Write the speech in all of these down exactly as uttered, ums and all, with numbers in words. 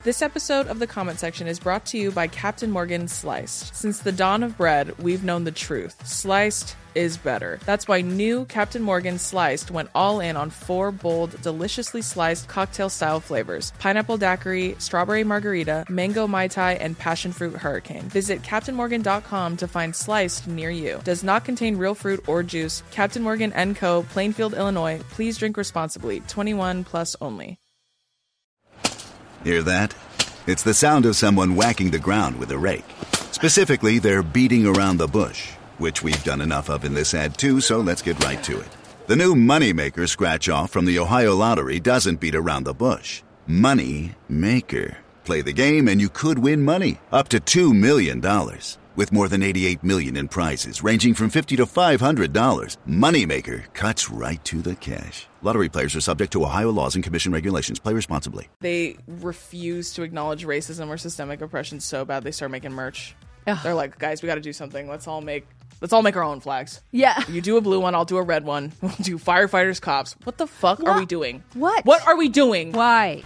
This episode of The Comment Section is brought to you by Captain Morgan Sliced. Since the dawn of bread, we've known the truth. Sliced is better. That's why new Captain Morgan Sliced went all in on four bold, deliciously sliced cocktail-style flavors. Pineapple daiquiri, strawberry margarita, mango mai tai, and passion fruit hurricane. Visit captain morgan dot com to find Sliced near you. Does not contain real fruit or juice. Captain Morgan and Co., Plainfield, Illinois. Please drink responsibly. twenty-one plus only. Hear that? It's the sound of someone whacking the ground with a rake. Specifically, they're beating around the bush, which we've done enough of in this ad too, so let's get right to it. The new Moneymaker scratch-off from the Ohio Lottery doesn't beat around the bush. Money Maker. Play the game and you could win money, up to two million dollars. With more than eighty-eight million dollars in prizes ranging from fifty dollars to five hundred dollars, Moneymaker cuts right to the cash. Lottery players are subject to Ohio laws and commission regulations. Play responsibly. They refuse to acknowledge racism or systemic oppression so bad they start making merch. Ugh. They're like, guys, we got to do something. Let's all make let's all make our own flags. Yeah. You do a blue one, I'll do a red one. We'll do firefighters, cops. What the fuck What? are we doing? What? What are we doing? Why?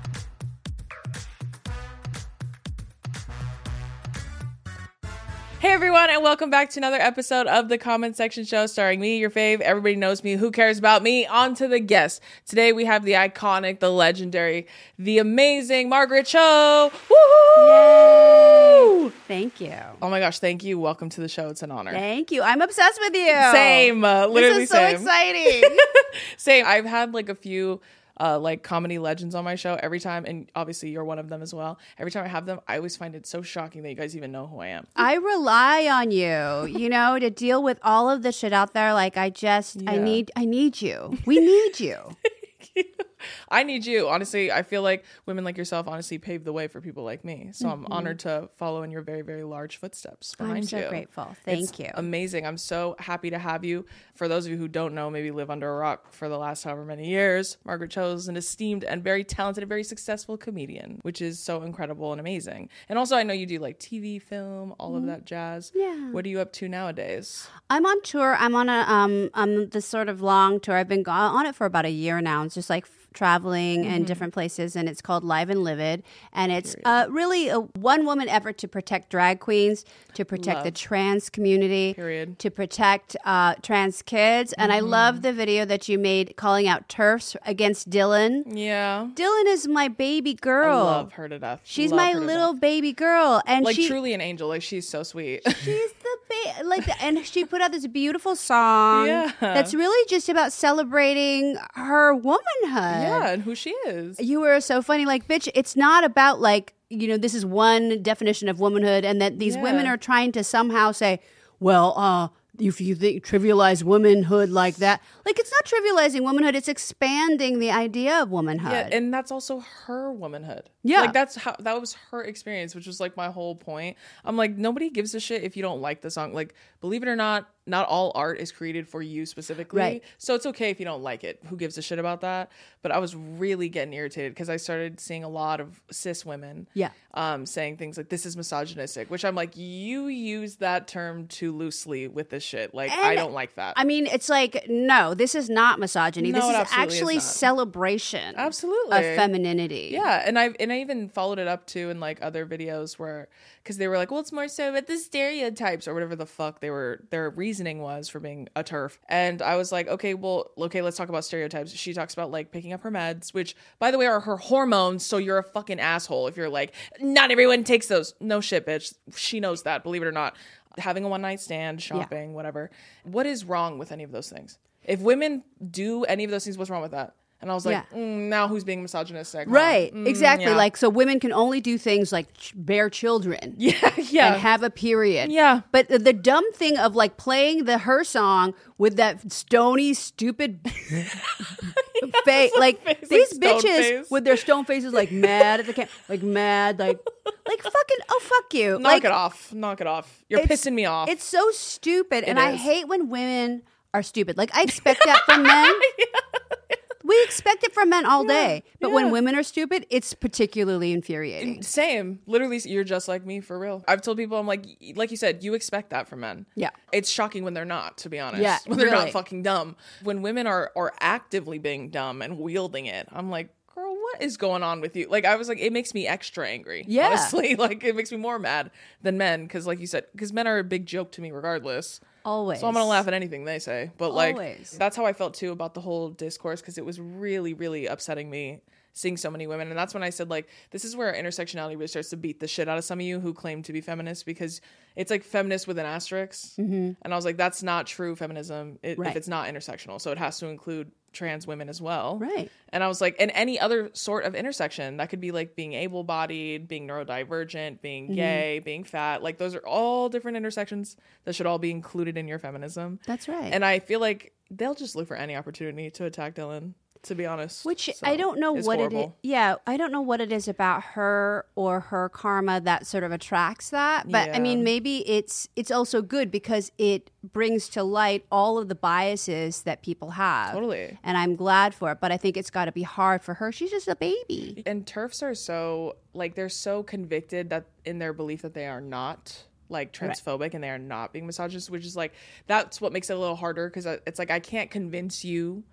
Hey everyone, and welcome back to another episode of The Comment Section Show, starring me, your fave, everybody knows me, who cares about me, on to the guests. Today we have the iconic, the legendary, the amazing Margaret Cho. Woohoo! Yay! Thank you. Oh my gosh, thank you. Welcome to the show. It's an honor. Thank you. I'm obsessed with you. Same. Uh, literally this is so same. exciting. Same. I've had like a few uh, like comedy legends on my show every time, and obviously you're one of them as well. Every time I have them, I always find it so shocking that you guys even know who I am. I rely on you, you know, to deal with all of the shit out there. Like I just, I Yeah. need, I need you. We need you. I need you. Honestly, I feel like women like yourself honestly paved the way for people like me. So I'm honored to follow in your very, very large footsteps behind I'm so you. grateful. Thank It's you. Amazing. I'm so happy to have you. For those of you who don't know, maybe live under a rock for the last however many years, Margaret Cho is an esteemed and very talented and very successful comedian, which is so incredible and amazing. And also, I know you do like T V, film, all of that jazz. Yeah. What are you up to nowadays? I'm on tour. I'm on a um um this sort of long tour. I've been go- on it for about a year now. It's just like f- traveling in different places, and it's called Live and Livid, and it's uh, really a one woman effort to protect drag queens, to protect Love. the trans community, Period. to protect uh, trans kids. And I love the video that you made calling out TERFs against Dylan. Yeah. Dylan is my baby girl. I love her to death. She's Love my her to little death. baby girl, and Like she truly an angel. Like she's so sweet. She's the ba- like, the, and she put out this beautiful song Yeah. that's really just about celebrating her womanhood. Yeah, and who she is. You were so funny, like, bitch. It's not about like, you know, this is one definition of womanhood, and that these Yeah. women are trying to somehow say, well, uh, if you think trivialize womanhood like that, like it's not trivializing womanhood; it's expanding the idea of womanhood. Yeah, and that's also her womanhood. Yeah. Like that's how that was her experience, which was like my whole point. I'm like, nobody gives a shit if you don't like the song. Like, believe it or not, not all art is created for you specifically. Right. So it's okay if you don't like it. Who gives a shit about that? But I was really getting irritated because I started seeing a lot of cis women Yeah. um, saying things like, this is misogynistic, which I'm like, you use that term too loosely with this shit. Like, I And, don't like that. I mean, it's like, no, this is not misogyny. No, this it is absolutely actually is not. celebration Absolutely. of femininity. Yeah, and I and I even followed it up too in like other videos where, because they were like, well, it's more so about the stereotypes or whatever the fuck they were, their reasoning was for being a TERF. And I was like, okay, well, okay, let's talk about stereotypes. She talks about like picking up her meds, which by the way are her hormones. So you're a fucking asshole if you're like, not everyone takes those. No shit, bitch. She knows that, believe it or not. Having a one night stand, shopping, whatever. What is wrong with any of those things? If women do any of those things, what's wrong with that? And I was like, Yeah. mm, now who's being misogynistic? Huh? Right, Mm, exactly. yeah. Like, so women can only do things like ch- bear children yeah, yeah. and have a period. Yeah. But the, the dumb thing of like playing the her song with that stony, stupid face, like face, these like stone bitches face. with their stone faces, like mad at the camera, like mad, like, like fucking, oh, fuck you. Knock like, it off. Knock it off. You're it's- pissing me off. It's so stupid. And It I is. hate when women are stupid. Like, I expect that from men. We expect it from men all day. But yeah. when women are stupid, it's particularly infuriating. Same. Literally, you're just like me for real. I've told people, I'm like, like you said, you expect that from men. Yeah. It's shocking when they're not, to be honest. Yeah, When they're really. not fucking dumb. When women are, are actively being dumb and wielding it, I'm like, girl, what? what is going on with you? Like, I was like, it makes me extra angry. Yeah. Honestly, like, it makes me more mad than men. Because, like you said, because men are a big joke to me regardless. Always. So I'm going to laugh at anything they say. But, like, Always. that's how I felt, too, about the whole discourse. Because it was really, really upsetting me seeing so many women. And that's when I said, like, this is where intersectionality really starts to beat the shit out of some of you who claim to be feminists, because it's like feminist with an asterisk. Mm-hmm. And I was like, that's not true feminism it, Right. if it's not intersectional. So it has to include trans women as well. Right. And I was like, and any other sort of intersection that could be like being able-bodied, being neurodivergent, being Mm-hmm. gay, being fat. Like, those are all different intersections that should all be included in your feminism. That's right. And I feel like they'll just look for any opportunity to attack Dylan, to be honest. Which So, I don't know it's what horrible. it is. Yeah, I don't know what it is about her or her karma that sort of attracts that. But I Yeah. mean, maybe it's it's also good because it brings to light all of the biases that people have. Totally. And I'm glad for it. But I think it's got to be hard for her. She's just a baby. And TERFs are so, like, they're so convicted that in their belief that they are not like transphobic right. and they are not being misogynist, which is like, that's what makes it a little harder, because it's like, I can't convince you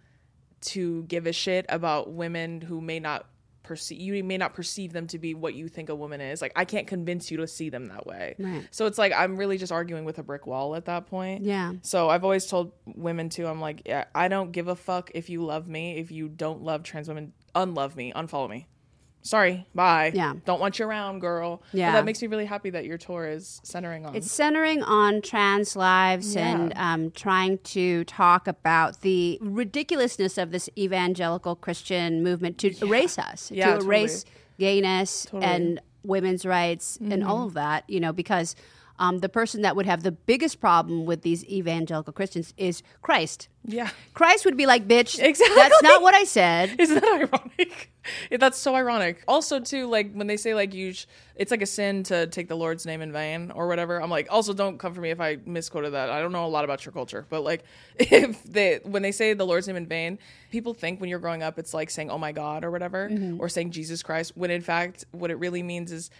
to give a shit about women who may not perceive, you may not perceive them to be what you think a woman is. Like, I can't convince you to see them that way. Right. So it's like, I'm really just arguing with a brick wall at that point. Yeah. So I've always told women too, I'm like, yeah, I don't give a fuck if you love me. If you don't love trans women, unlove me, unfollow me. Sorry, bye. Yeah. Don't want you around, girl. Yeah. But that makes me really happy that your tour is centering on. It's centering on trans lives Yeah. and um, trying to talk about the ridiculousness of this evangelical Christian movement to yeah. erase us, Yeah, to erase totally. gayness Totally. and women's rights Mm-hmm. and all of that, you know, because um, the person that would have the biggest problem with these evangelical Christians is Christ. Yeah. Christ would be like, bitch, Exactly. that's not what I said. Isn't that ironic? Yeah, that's so ironic. Also, too, like, when they say, like, you sh- it's like a sin to take the Lord's name in vain or whatever, I'm like, also, don't come for me if I misquoted that. I don't know a lot about your culture. But, like, if they, when they say the Lord's name in vain, people think when you're growing up, it's like saying, oh, my God, or whatever, mm-hmm. or saying Jesus Christ, when, in fact, what it really means is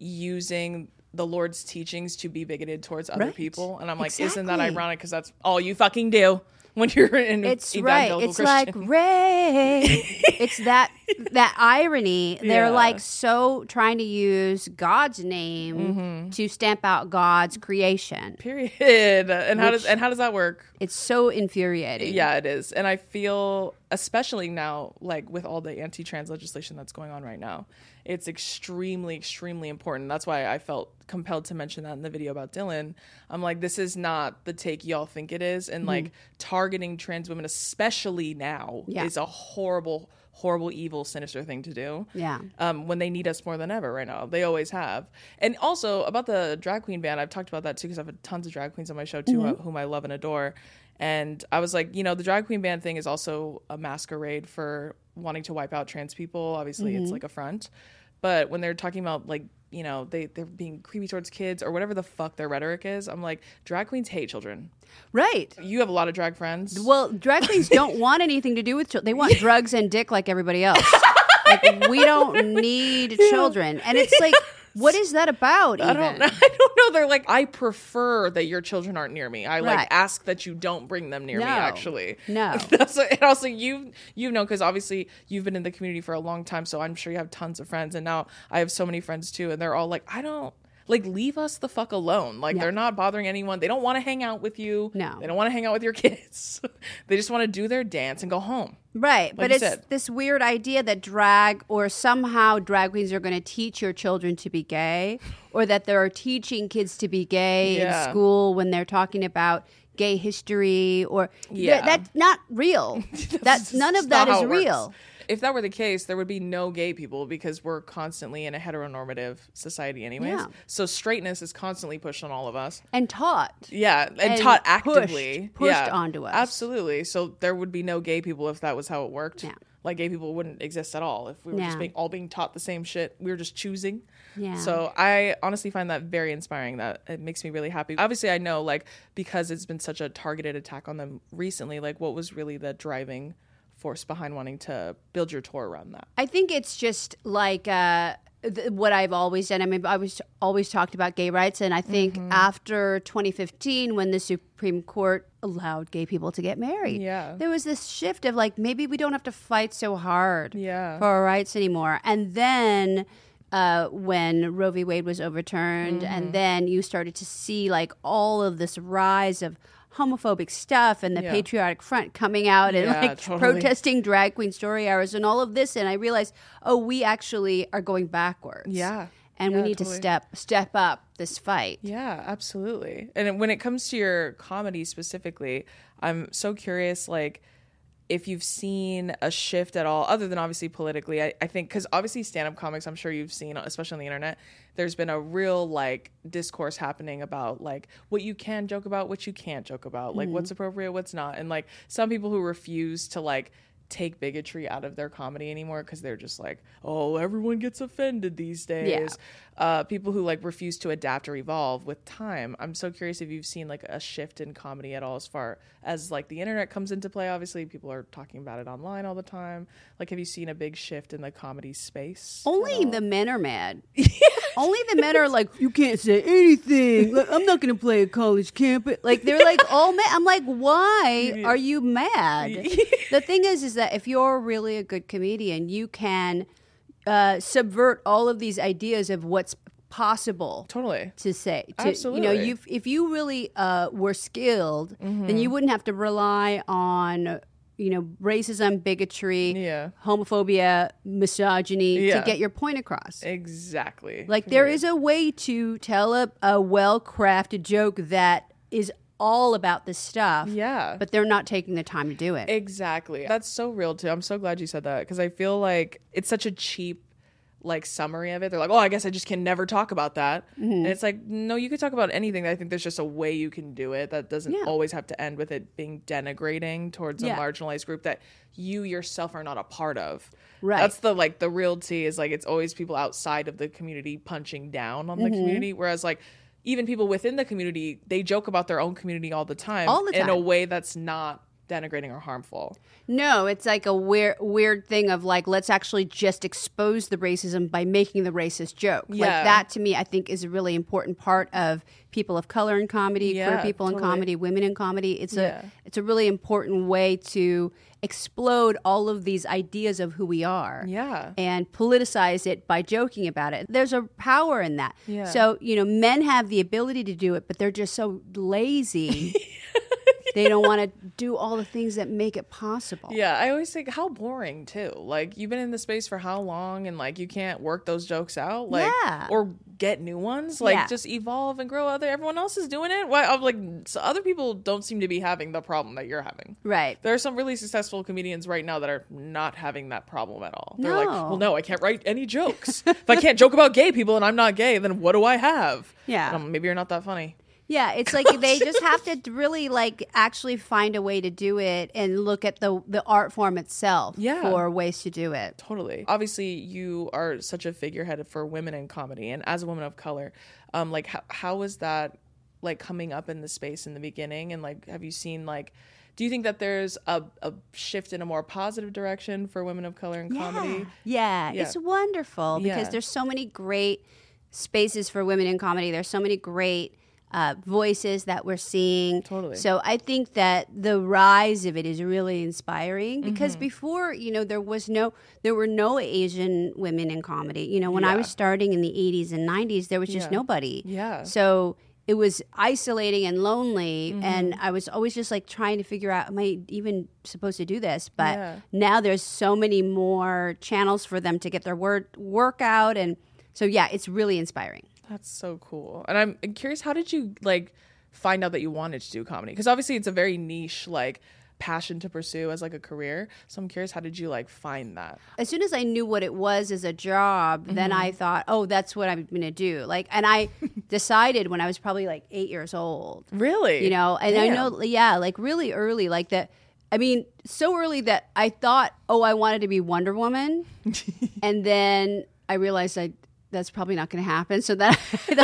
using the Lord's teachings to be bigoted towards other Right. people. And I'm like, Exactly. isn't that ironic? Because that's all you fucking do when you're in It's evangelical right. It's Christian. like Ray. It's that that irony. They're Yeah. like so trying to use God's name Mm-hmm. to stamp out God's creation. Period. And how Which- does and how does that work? It's so infuriating. Yeah, it is. And I feel, especially now, like with all the anti-trans legislation that's going on right now, it's extremely, extremely important. That's why I felt compelled to mention that in the video about Dylan. I'm like, this is not the take y'all think it is. And like targeting trans women, especially now, Yeah. is a horrible, horrible, evil, sinister thing to do. Yeah. Um, when they need us more than ever right now. They always have. And also about the drag queen ban, I've talked about that too, because I have tons of drag queens on my show too, Mm-hmm. whom I love and adore. And I was like, you know, the drag queen ban thing is also a masquerade for wanting to wipe out trans people. Obviously, Mm-hmm. it's like a front. But when they're talking about, like, you know, they, they're being creepy towards kids or whatever the fuck their rhetoric is, I'm like, drag queens hate children. Right. You have a lot of drag friends. Well, drag queens don't want anything to do with children. They want drugs and dick like everybody else. Like, we don't need children. And it's like, what is that about? Even? I don't know. I don't know. They're like, I prefer that your children aren't near me. I like Right. ask that you don't bring them near No. me, actually. No. That's what, and also you you know, because obviously you've been in the community for a long time, so I'm sure you have tons of friends, and now I have so many friends too, and they're all like, I don't like, leave us the fuck alone. Like, Yeah. they're not bothering anyone. They don't want to hang out with you. No. They don't want to hang out with your kids. They just want to do their dance and go home. Right, but you it's said. this weird idea that drag or somehow drag queens are going to teach your children to be gay, or that they're teaching kids to be gay Yeah. in school when they're talking about gay history, or Yeah. Th- that's not real. That's none It's of that not how is it works. real. If that were the case, there would be no gay people, because we're constantly in a heteronormative society anyways. Yeah. So straightness is constantly pushed on all of us. And taught. Yeah, and, And taught pushed- actively. pushed yeah, onto us. Absolutely. So there would be no gay people if that was how it worked. Yeah. Like, gay people wouldn't exist at all if we were Yeah. just being all being taught the same shit. We were just choosing. Yeah. So I honestly find that very inspiring. That it makes me really happy. Obviously, I know, like, because it's been such a targeted attack on them recently, like, what was really the driving force behind wanting to build your tour around that? I think it's just like uh, th- what I've always done. I mean, I was always talked about gay rights, and I think Mm-hmm. after twenty fifteen, when the Supreme Court allowed gay people to get married, Yeah. there was this shift of like maybe we don't have to fight so hard Yeah. for our rights anymore. And then uh, when Roe v. Wade was overturned, Mm-hmm. and then you started to see like all of this rise of homophobic stuff and the Yeah. Patriotic Front coming out and Yeah, like totally. protesting drag queen story hours and all of this, and I realized, oh, we actually are going backwards. Yeah. And Yeah, we need totally. to step step up this fight. Yeah, absolutely. And when it comes to your comedy specifically, I'm so curious, like, if you've seen a shift at all, other than obviously politically. I, I think, because obviously stand-up comics, I'm sure you've seen, especially on the internet, there's been a real, like, discourse happening about, like, what you can joke about, what you can't joke about, like, what's appropriate, what's not. And, like, some people who refuse to, like, take bigotry out of their comedy anymore because they're just like, oh, everyone gets offended these days. Uh, people who like refuse to adapt or evolve with time. I'm so curious if you've seen like a shift in comedy at all, as far as like the internet comes into play. Obviously, people are talking about it online all the time. Like, have you seen a big shift in the comedy space? Only the men are mad. Only the men are like, you can't say anything. Like, I'm not going to play a college campus. Like, they're like, all mad. I'm like, why are you mad? The thing is, is that if you're really a good comedian, you can uh, subvert all of these ideas of what's possible Totally. to say. To, You know, Absolutely. you if you really uh, were skilled, then Mm-hmm. you wouldn't have to rely on, you know, racism, bigotry, Yeah. homophobia, misogyny Yeah. to get your point across. Exactly. Like there is a way to tell a, a well-crafted joke that is all about this stuff. Yeah. But they're not taking the time to do it. Exactly. That's so real too. I'm so glad you said that, because I feel like it's such a cheap like summary of it. They're like, oh, I guess I just can never talk about that. Mm-hmm. And it's like, no, you could talk about anything. I think there's just a way you can do it that doesn't Yeah. always have to end with it being denigrating towards Yeah. a marginalized group that you yourself are not a part of. Right. That's the like the real tea is like it's always people outside of the community punching down on the Mm-hmm. community. Whereas like even people within the community, they joke about their own community all the time. All the in a time. way that's not denigrating or harmful. No, it's like a weird weird thing of like, let's actually just expose the racism by making the racist joke. Like Yeah. that to me, I think is a really important part of people of color in comedy, Yeah, queer people in totally. comedy, women in comedy. It's Yeah. a it's a really important way to explode all of these ideas of who we are. Yeah. And politicize it by joking about it. There's a power in that. Yeah. So, you know, men have the ability to do it, but they're just so lazy. They don't want to do all the things that make it possible. Yeah, I always think how boring too. Like you've been in the space for how long, and like you can't work those jokes out, like Yeah. or get new ones. Like Yeah. just evolve and grow. Other everyone else is doing it. Why? I'm like so other people don't seem to be having the problem that you're having. Right. There are some really successful comedians right now that are not having that problem at all. They're like, No. well, no, I can't write any jokes. If I can't joke about gay people and I'm not gay, then what do I have? Yeah. And I'm, maybe you're not that funny. Yeah, it's like they just have to really like actually find a way to do it and look at the the art form itself Yeah. for ways to do it. Totally. Obviously, you are such a figurehead for women in comedy, and as a woman of color, um, like how how was that like coming up in the space in the beginning, and like have you seen like, do you think that there's a a shift in a more positive direction for women of color in comedy? Yeah, Yeah. it's wonderful because Yeah. there's so many great spaces for women in comedy. There's so many great uh, voices that we're seeing. Totally. So I think that the rise of it is really inspiring because Mm-hmm. before, you know, there was no, there were no Asian women in comedy. You know, when I Yeah. was starting in the eighties and nineties, there was just Yeah. nobody. Yeah. So it was isolating and lonely, Mm-hmm. and I was always just like trying to figure out, am I even supposed to do this? But Yeah. now there's so many more channels for them to get their word work out, and so yeah, it's really inspiring. That's so cool. And I'm curious, how did you like find out that you wanted to do comedy? Because obviously it's a very niche like passion to pursue as like a career. So I'm curious, how did you like find that? As soon as I knew what it was as a job, then I thought, oh, that's what I'm going to do. Like, and I decided when I was probably like eight years old. Really? You know, and I Damn. know, yeah, like really early, like that. I mean, so early that I thought, oh, I wanted to be Wonder Woman, and then I realized I that's probably not going to happen. So that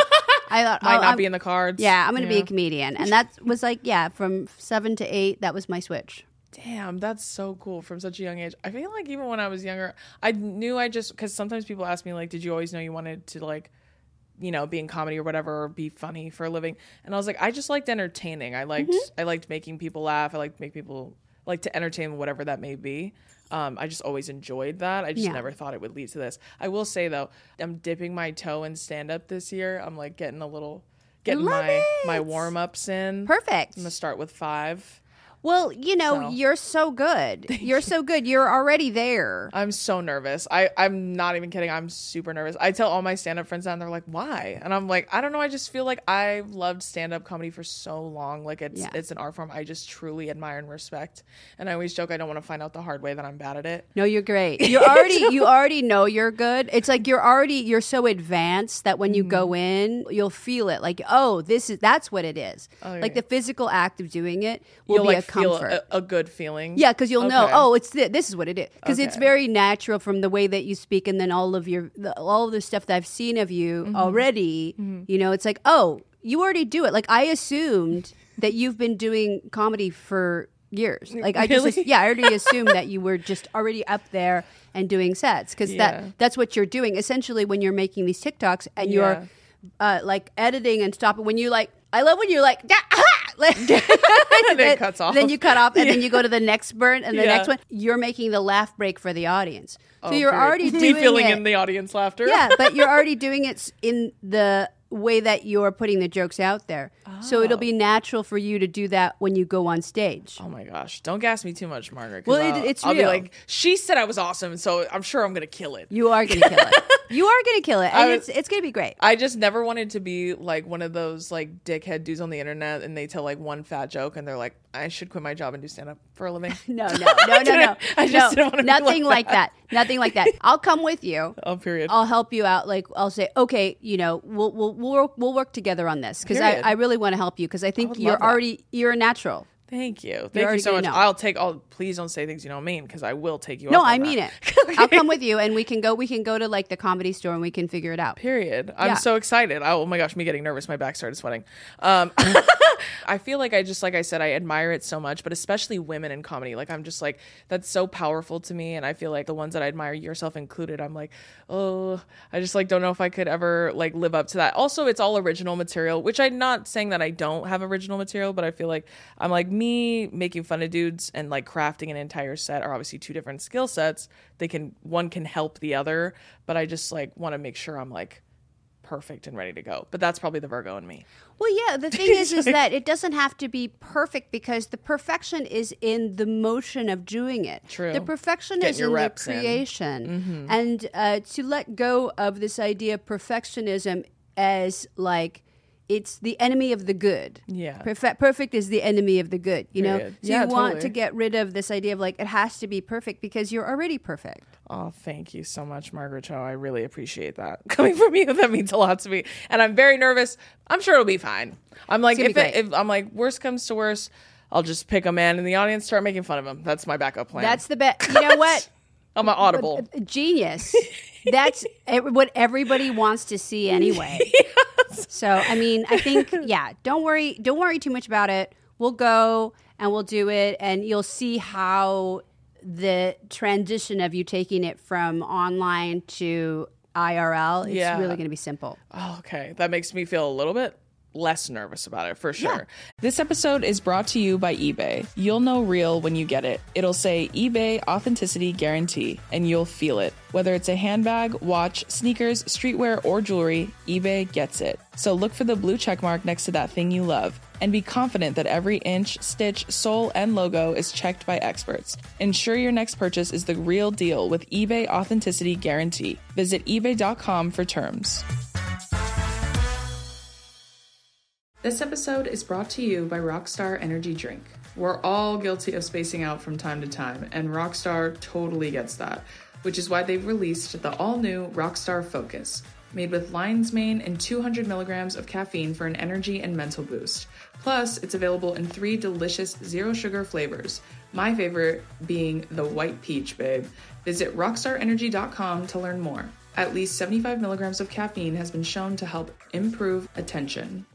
I thought, Might oh, not I'm- be in the cards. yeah, I'm going to be Yeah. a comedian, and that was like, yeah, from seven to eight, that was my switch. Damn, that's so cool from such a young age. I feel like even when I was younger, I knew I just, because sometimes people ask me, like, did you always know you wanted to, like, you know, be in comedy or whatever, or be funny for a living? And I was like, I just liked entertaining. I liked, mm-hmm. I liked making people laugh. I liked to make people, like, to entertain, whatever that may be. Um, I just always enjoyed that. I just yeah. never thought it would lead to this. I will say, though, I'm dipping my toe in stand-up this year. I'm, like, getting a little, getting my, it. my warm-ups in. Perfect. I'm going to start with five. Well, you know, so. You're so good. You're so good. You're already there. I'm so nervous. I, I'm not even kidding. I'm super nervous. I tell all my stand-up friends that, and they're like, why? And I'm like, I don't know. I just feel like I've loved stand-up comedy for so long. Like, it's yeah. it's an art form I just truly admire and respect. And I always joke I don't want to find out the hard way that I'm bad at it. No, you're great. You're already you already know you're good. It's like you're already you're so advanced that when you mm-hmm. go in, you'll feel it. Like, oh, this is that's what it is. Okay. Like the physical act of doing it will you'll be like a comfort. A, a good feeling. Yeah, because you'll okay. know, oh, it's th- this is what it is. Because okay. it's very natural from the way that you speak, and then all of your the, all of the stuff that I've seen of you mm-hmm. already. Mm-hmm. You know, it's like, oh, you already do it. Like I assumed that you've been doing comedy for years. Like I really? just yeah, I already assumed that you were just already up there and doing sets because yeah. that that's what you're doing essentially when you're making these TikToks and yeah. you're uh, like editing and stopping when you like. I love when you're like, ah! and then it cuts off. Then you cut off, and yeah. then you go to the next burn, and the yeah. next one. You're making the laugh break for the audience. So oh, you're period. already Me doing filling it. in the audience laughter. Yeah, but you're already doing it in the way that you're putting the jokes out there. Oh. So it'll be natural for you to do that when you go on stage. Oh my gosh. Don't gas me too much, Margaret. Well, I'll, it, it's I'll real. be like, she said I was awesome, so I'm sure I'm going to kill it. You are going to kill it. You are going to kill it. And was, it's it's going to be great. I just never wanted to be like one of those like dickhead dudes on the internet and they tell like one fat joke and they're like, I should quit my job and do stand-up for a living. no, no, no, no, no. I just no, didn't want to Nothing be like, like that. that. Nothing like that. I'll come with you. Oh, period. I'll help you out. Like I'll say, okay, you know, we'll we'll we'll work, we'll work together on this because I, I really want to help you because I think I you're already you're a natural. Thank you. Thank you so much. Know. I'll take all. Please don't say things you don't mean because I will take you. No, up on I mean that. it. Okay. I'll come with you, and we can go. We can go to like the Comedy Store, and we can figure it out. Period. I'm yeah. so excited. I, oh my gosh, me getting nervous. My back started sweating. Um, I feel like I just like I said, I admire it so much, but especially women in comedy. Like I'm just like that's so powerful to me, and I feel like the ones that I admire, yourself included, I'm like, oh, I just like don't know if I could ever like live up to that. Also, it's all original material, which I'm not saying that I don't have original material, but I feel like I'm like me making fun of dudes and like crafting an entire set are obviously two different skill sets. They can one can help the other, but I just like want to make sure I'm like perfect and ready to go. But that's probably the Virgo in me. Well, yeah, the thing is is that it doesn't have to be perfect because the perfection is in the motion of doing it. True. The perfection Getting is in the creation. In. Mm-hmm. And uh, to let go of this idea of perfectionism as like it's the enemy of the good. Yeah. Perfect, perfect is the enemy of the good, you know? Period. So yeah, you want totally. to get rid of this idea of like, it has to be perfect because you're already perfect. Oh, thank you so much, Margaret Cho. I really appreciate that. Coming from you, that means a lot to me. And I'm very nervous. I'm sure it'll be fine. I'm like, if, it, if I'm like, worst comes to worst, I'll just pick a man in the audience, start making fun of him. That's my backup plan. That's the best. You know what? I'm an audible. Genius. That's what everybody wants to see anyway. Yes. So, I mean, I think, yeah, don't worry. Don't worry too much about it. We'll go and we'll do it. And you'll see how the transition of you taking it from online to I R L, it's yeah. really going to be simple. Oh, okay. That makes me feel a little bit less nervous about it, for sure. Yeah. This episode is brought to you by eBay. You'll know real when you get it. It'll say eBay Authenticity Guarantee, and you'll feel it. Whether it's a handbag, watch, sneakers, streetwear, or jewelry, eBay gets it. So look for the blue check mark next to that thing you love, and be confident that every inch, stitch, sole, and logo is checked by experts. Ensure your next purchase is the real deal with eBay Authenticity Guarantee. Visit ebay dot com for terms. This episode is brought to you by Rockstar Energy Drink. We're all guilty of spacing out from time to time, and Rockstar totally gets that, which is why they've released the all-new Rockstar Focus, made with lion's mane and two hundred milligrams of caffeine for an energy and mental boost. Plus, it's available in three delicious zero-sugar flavors, my favorite being the white peach, babe. Visit rockstar energy dot com to learn more. At least seventy-five milligrams of caffeine has been shown to help improve attention.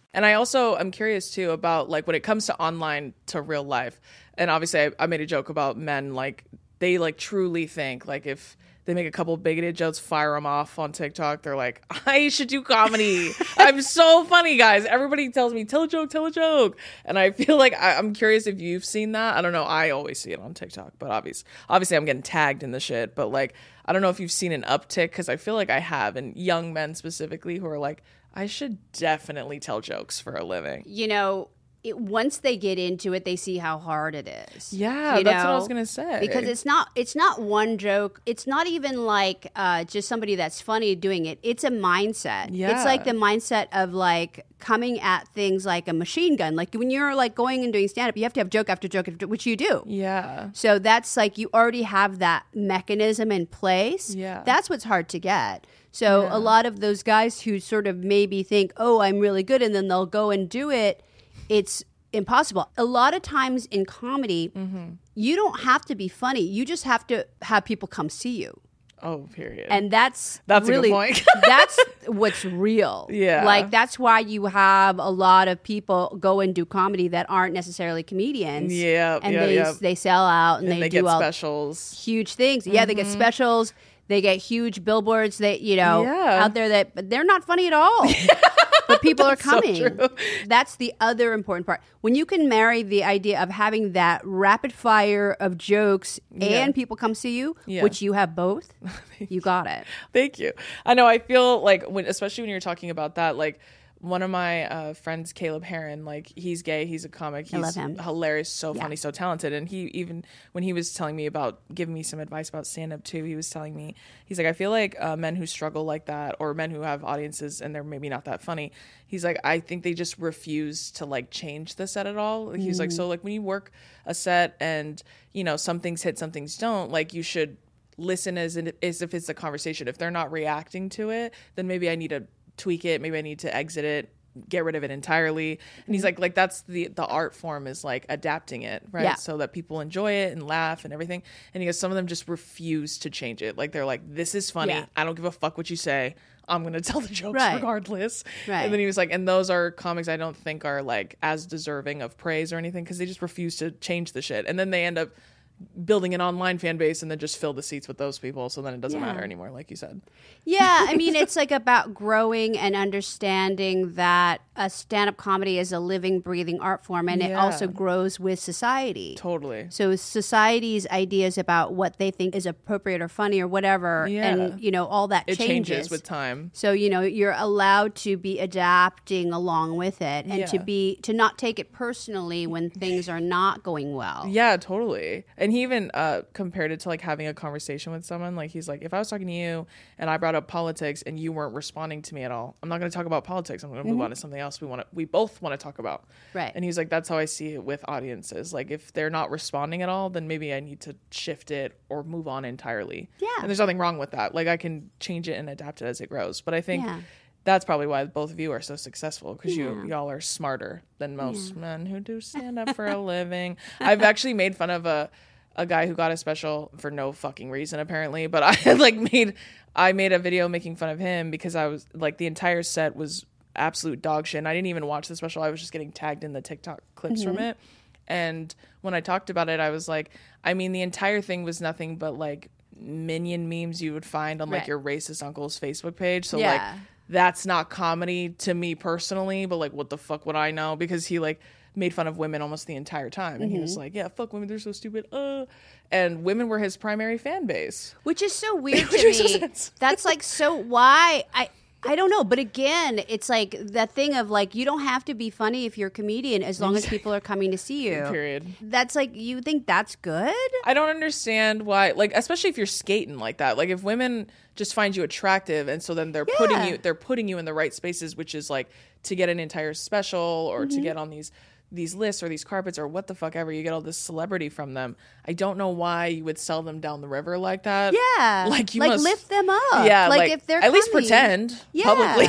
And I also I'm curious too about like when it comes to online to real life. And obviously I, I made a joke about men like they like truly think like if they make a couple bigoted jokes, fire them off on TikTok. They're like, I should do comedy. I'm so funny, guys. Everybody tells me, tell a joke, tell a joke. And I feel like I, I'm curious if you've seen that. I don't know. I always see it on TikTok, but obviously, obviously I'm getting tagged in the shit. But like, I don't know if you've seen an uptick because I feel like I have, and young men specifically who are like, I should definitely tell jokes for a living. You know, It, once they get into it, they see how hard it is. Yeah, you that's know? what I was gonna say. Because it's not it's not one joke. It's not even like uh, just somebody that's funny doing it. It's a mindset. Yeah. It's like the mindset of like coming at things like a machine gun. Like when you're like going and doing stand up, you have to have joke after joke, after, which you do. Yeah. So that's like you already have that mechanism in place. Yeah. That's what's hard to get. So Yeah. a lot of those guys who sort of maybe think, oh, I'm really good, and then they'll go and do it. It's impossible. A lot of times in comedy, mm-hmm. you don't have to be funny. You just have to have people come see you. Oh, period. And that's That's a good really point. that's what's real. Yeah. Like that's why you have a lot of people go and do comedy that aren't necessarily comedians. Yeah, And yeah, they yeah. they sell out and, and they, they do get all specials. huge things. Yeah, they get specials. They get huge billboards that, you know, Yeah. out there that but they're not funny at all. But people are so coming. true. That's the other important part. When you can marry the idea of having that rapid fire of jokes Yeah. and people come see you, Yeah. which you have both, you got it. Thank you. I know. I feel like when, especially when you're talking about that, like one of my uh, friends, Caleb Heron, like he's gay, he's a comic, he's I love him. hilarious, so Yeah. funny, so talented. And he even when he was telling me about giving me some advice about stand up too, he was telling me he's like, I feel like uh, men who struggle like that, or men who have audiences and they're maybe not that funny. He's like, I think they just refuse to like change the set at all. Like, he's like, so like when you work a set and you know some things hit, some things don't. Like you should listen as in, as if it's a conversation. If they're not reacting to it, then maybe I need to tweak it, maybe I need to exit it, get rid of it entirely. And he's like like that's the the art form is like adapting it, right? Yeah. So that people enjoy it and laugh and everything. And he goes, some of them just refuse to change it. Like they're like, this is funny, Yeah. I don't give a fuck what you say, I'm gonna tell the jokes Right. regardless. Right. And then he was like, and those are comics I don't think are like as deserving of praise or anything because they just refuse to change the shit. And then they end up building an online fan base and then just fill the seats with those people, so then it doesn't Yeah. matter anymore, like you said. Yeah, I mean, it's like about growing and understanding that a stand-up comedy is a living, breathing art form, and it Yeah. also grows with society. Totally. So society's ideas about what they think is appropriate or funny or whatever, Yeah. and you know all that It changes. changes with time. So you know you're allowed to be adapting along with it, and to Yeah. be to not take it personally when things are not going well. Yeah, totally. And he even uh, compared it to like having a conversation with someone. Like he's like, if I was talking to you and I brought up politics and you weren't responding to me at all, I'm not going to talk about politics. I'm going to move on to something else we want to, we both want to talk about. Right. And he's like, that's how I see it with audiences. Like if they're not responding at all, then maybe I need to shift it or move on entirely. Yeah. And there's nothing wrong with that. Like I can change it and adapt it as it grows. But I think Yeah. that's probably why both of you are so successful, because you y'all are smarter than most men who do stand up for a living. I've actually made fun of a a guy who got a special for no fucking reason apparently, but I had like made I made a video making fun of him because I was like the entire set was absolute dog shit. And I didn't even watch the special. I was just getting tagged in the TikTok clips from it. And when I talked about it, I was like, I mean, the entire thing was nothing but like minion memes you would find on like Right. your racist uncle's Facebook page. So Yeah. like that's not comedy to me personally, but like what the fuck would I know? Because he like made fun of women almost the entire time, and he was like, yeah, fuck women, they're so stupid, uh and women were his primary fan base. Which is so weird Which to makes no me. sense. That's like so why I I don't know, but again, it's like that thing of like you don't have to be funny if you're a comedian as long as people are coming to see you. Period. That's like you think that's good? I don't understand why, like, especially if you're skating like that. Like, if women just find you attractive, and so then they're putting Yeah. you, they're putting you in the right spaces, which is like to get an entire special or Mm-hmm. to get on these these lists or these carpets or what the fuck ever. You get all this celebrity from them. I don't know why you would sell them down the river like that. Yeah. like you like must lift them up. Yeah, Like, like if they're at least coming- pretend Yeah. publicly.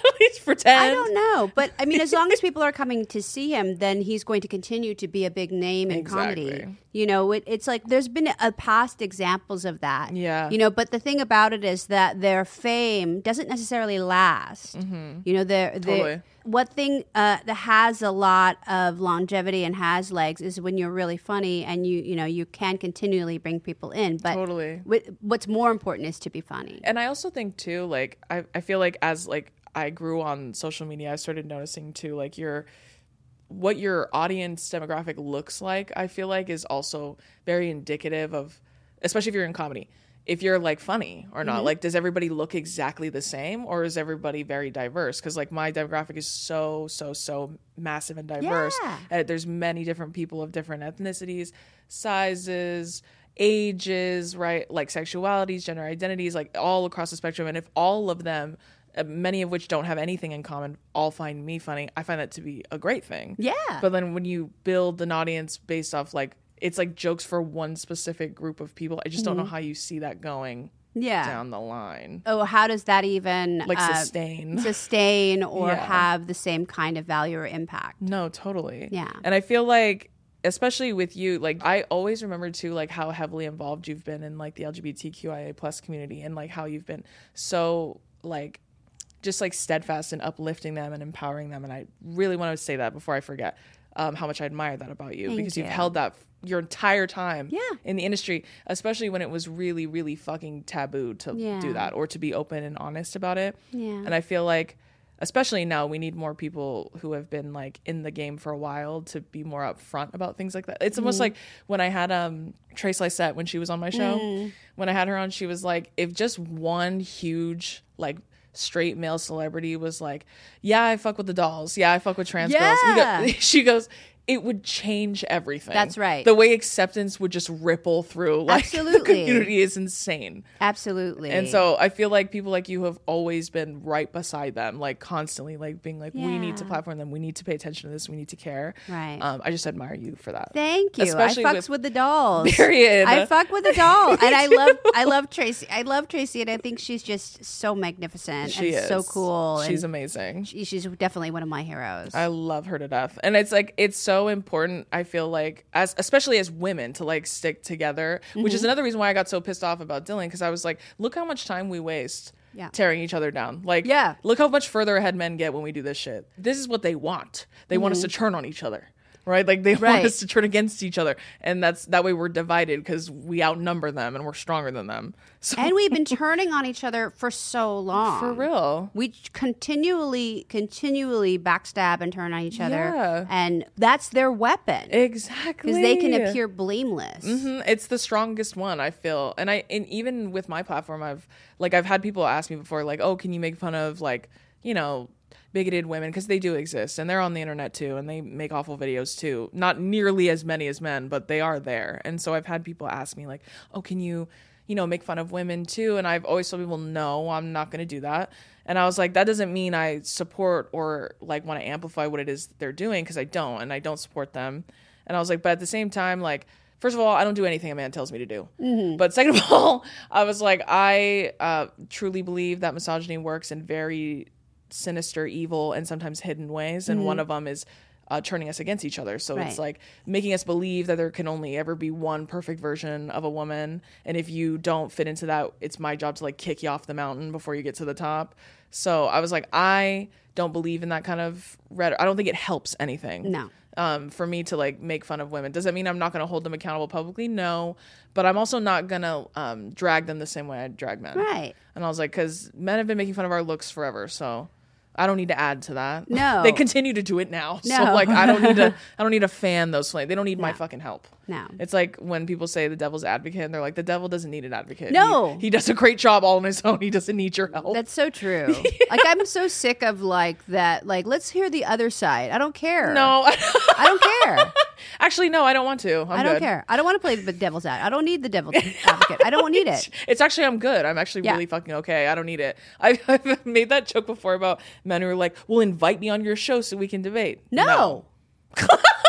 At least pretend. I don't know. But I mean, as long as people are coming to see him, then he's going to continue to be a big name in Exactly. comedy. You know, it, it's like there's been a past examples of that. Yeah. You know, but the thing about it is that their fame doesn't necessarily last. Mm-hmm. You know, they're, Totally. they're what thing uh, that has a lot of longevity and has legs is when you're really funny and you you know you can continually bring people in. But Totally. wh- what's more important is to be funny. And I also think too, like I, I feel like as like I grew on social media, I started noticing too, like your what your audience demographic looks like, I feel like is also very indicative of, especially if you're in comedy, if you're like funny or not. Mm-hmm. Like, does everybody look exactly the same, or is everybody very diverse? Because like my demographic is so so so massive and diverse. Yeah. And there's many different people of different ethnicities, sizes, ages, right? Like sexualities, gender identities, like all across the spectrum. And if all of them, uh, many of which don't have anything in common, all find me funny, I find that to be a great thing. Yeah. But then when you build an audience based off like, it's like jokes for one specific group of people, I just don't know how you see that going Yeah. down the line. Oh, how does that even Like uh, sustain. sustain or Yeah. have the same kind of value or impact? No, totally. Yeah. And I feel like, especially with you, like I always remember too, like how heavily involved you've been in like the L G B T Q I A plus community, and like how you've been so like just like steadfast in uplifting them and empowering them. And I really want to say that before I forget, um, how much I admire that about you. Thank because you've you. held that f- your entire time Yeah. in the industry, especially when it was really, really fucking taboo to Yeah. do that or to be open and honest about it. Yeah. And I feel like, especially now, we need more people who have been like in the game for a while to be more upfront about things like that. It's almost like when I had um Trace Lysette when she was on my show, when I had her on, she was like, if just one huge like straight male celebrity was like, yeah, I fuck with the dolls, yeah, I fuck with trans girls, Yeah. he go- she goes, it would change everything. That's right. The way acceptance would just ripple through like the Absolutely. community is insane. Absolutely. And so I feel like people like you have always been right beside them, like constantly, like being like, we need to Yeah. platform them, we need to pay attention to this, we need to care. Right. Um, I just admire you for that. Thank you. Especially I fucks with- with, the dolls. Period. I fuck with the doll, and I love I love Tracy. I love Tracy, and I think she's just so magnificent She and is so cool. She's and amazing. she- she's definitely one of my heroes. I love her to death. And it's like, it's so important, I feel like, as especially as women, to like stick together, which Mm-hmm. is another reason why I got so pissed off about Dylan, because I was like, look how much time we waste Yeah. tearing each other down. Like, Yeah. look how much further ahead men get when we do this shit. This is what they want. They want us to turn on each other. Right? Like they Mm-hmm. Right. want us to turn against each other. And that's that way we're divided because we outnumber them and we're stronger than them. So And we've been turning on each other for so long. for real. We continually, continually backstab and turn on each other. Yeah. And that's their weapon. Exactly. Because they can appear blameless. Mhm. It's the strongest one, I feel. And I and even with my platform, I've like I've had people ask me before, like, oh, can you make fun of like, you know, bigoted women, because they do exist and they're on the internet too and they make awful videos too. Not nearly as many as men, but they are there. And so I've had people ask me like, oh, can you, you know, make fun of women too? And I've always told people, no, I'm not going to do that. And I was like, that doesn't mean I support or like want to amplify what it is they're doing, because I don't, and I don't support them. And I was like, but at the same time, like, first of all, I don't do anything a man tells me to do. Mm-hmm. But second of all, I was like, I uh, truly believe that misogyny works in very sinister, evil, and sometimes hidden ways. And one of them is uh, turning us against each other. So Right. it's like making us believe that there can only ever be one perfect version of a woman. And if you don't fit into that, it's my job to like kick you off the mountain before you get to the top. So I was like, I don't believe in that kind of rhetoric. I don't think it helps anything. No. Um, for me to like make fun of women. Does that mean I'm not going to hold them accountable publicly? No. But I'm also not going to um, drag them the same way I drag men. Right. And I was like, because men have been making fun of our looks forever. So I don't need to add to that. No. They continue to do it now. So No. like I don't need to I don't need to fan those flames. They don't need my No. fucking help. No. It's like when people say the devil's advocate and they're like, the devil doesn't need an advocate. No. He, he does a great job all on his own. He doesn't need your help. That's so true. Like, I'm so sick of like that. Like, let's hear the other side. I don't care. no. I don't care. Actually, no, I don't want to. I'm I don't good. care. I don't want to play the devil's advocate. I don't need the devil's advocate. I don't need it. It's actually, I'm good. I'm actually Yeah. really fucking okay. I don't need it. I've, I've made that joke before about men who are like, well, invite me on your show so we can debate. No.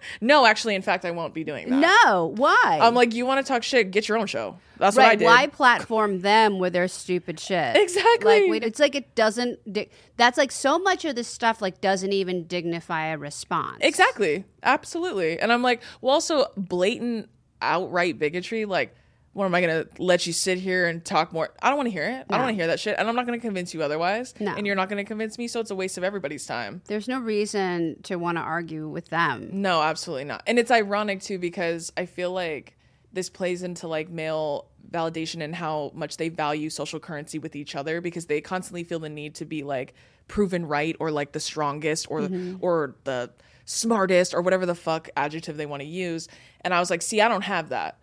No, actually, in fact, I won't be doing that. No, why? I'm like, you want to talk shit? Get your own show. That's right, what I did. Why platform them with their stupid shit? Exactly. Like, wait, it's like it doesn't. Di- that's like so much of this stuff like doesn't even dignify a response. Exactly. Absolutely. And I'm like, well, also blatant, outright bigotry. Like, what am I going to let you sit here and talk more? I don't want to hear it. No. I don't want to hear that shit. And I'm not going to convince you otherwise. No. And you're not going to convince me. So it's a waste of everybody's time. There's no reason to want to argue with them. No, absolutely not. And it's ironic too, because I feel like this plays into like male validation and how much they value social currency with each other, because they constantly feel the need to be like proven right or like the strongest or mm-hmm. or the smartest or whatever the fuck adjective they want to use. And I was like, see, I don't have that.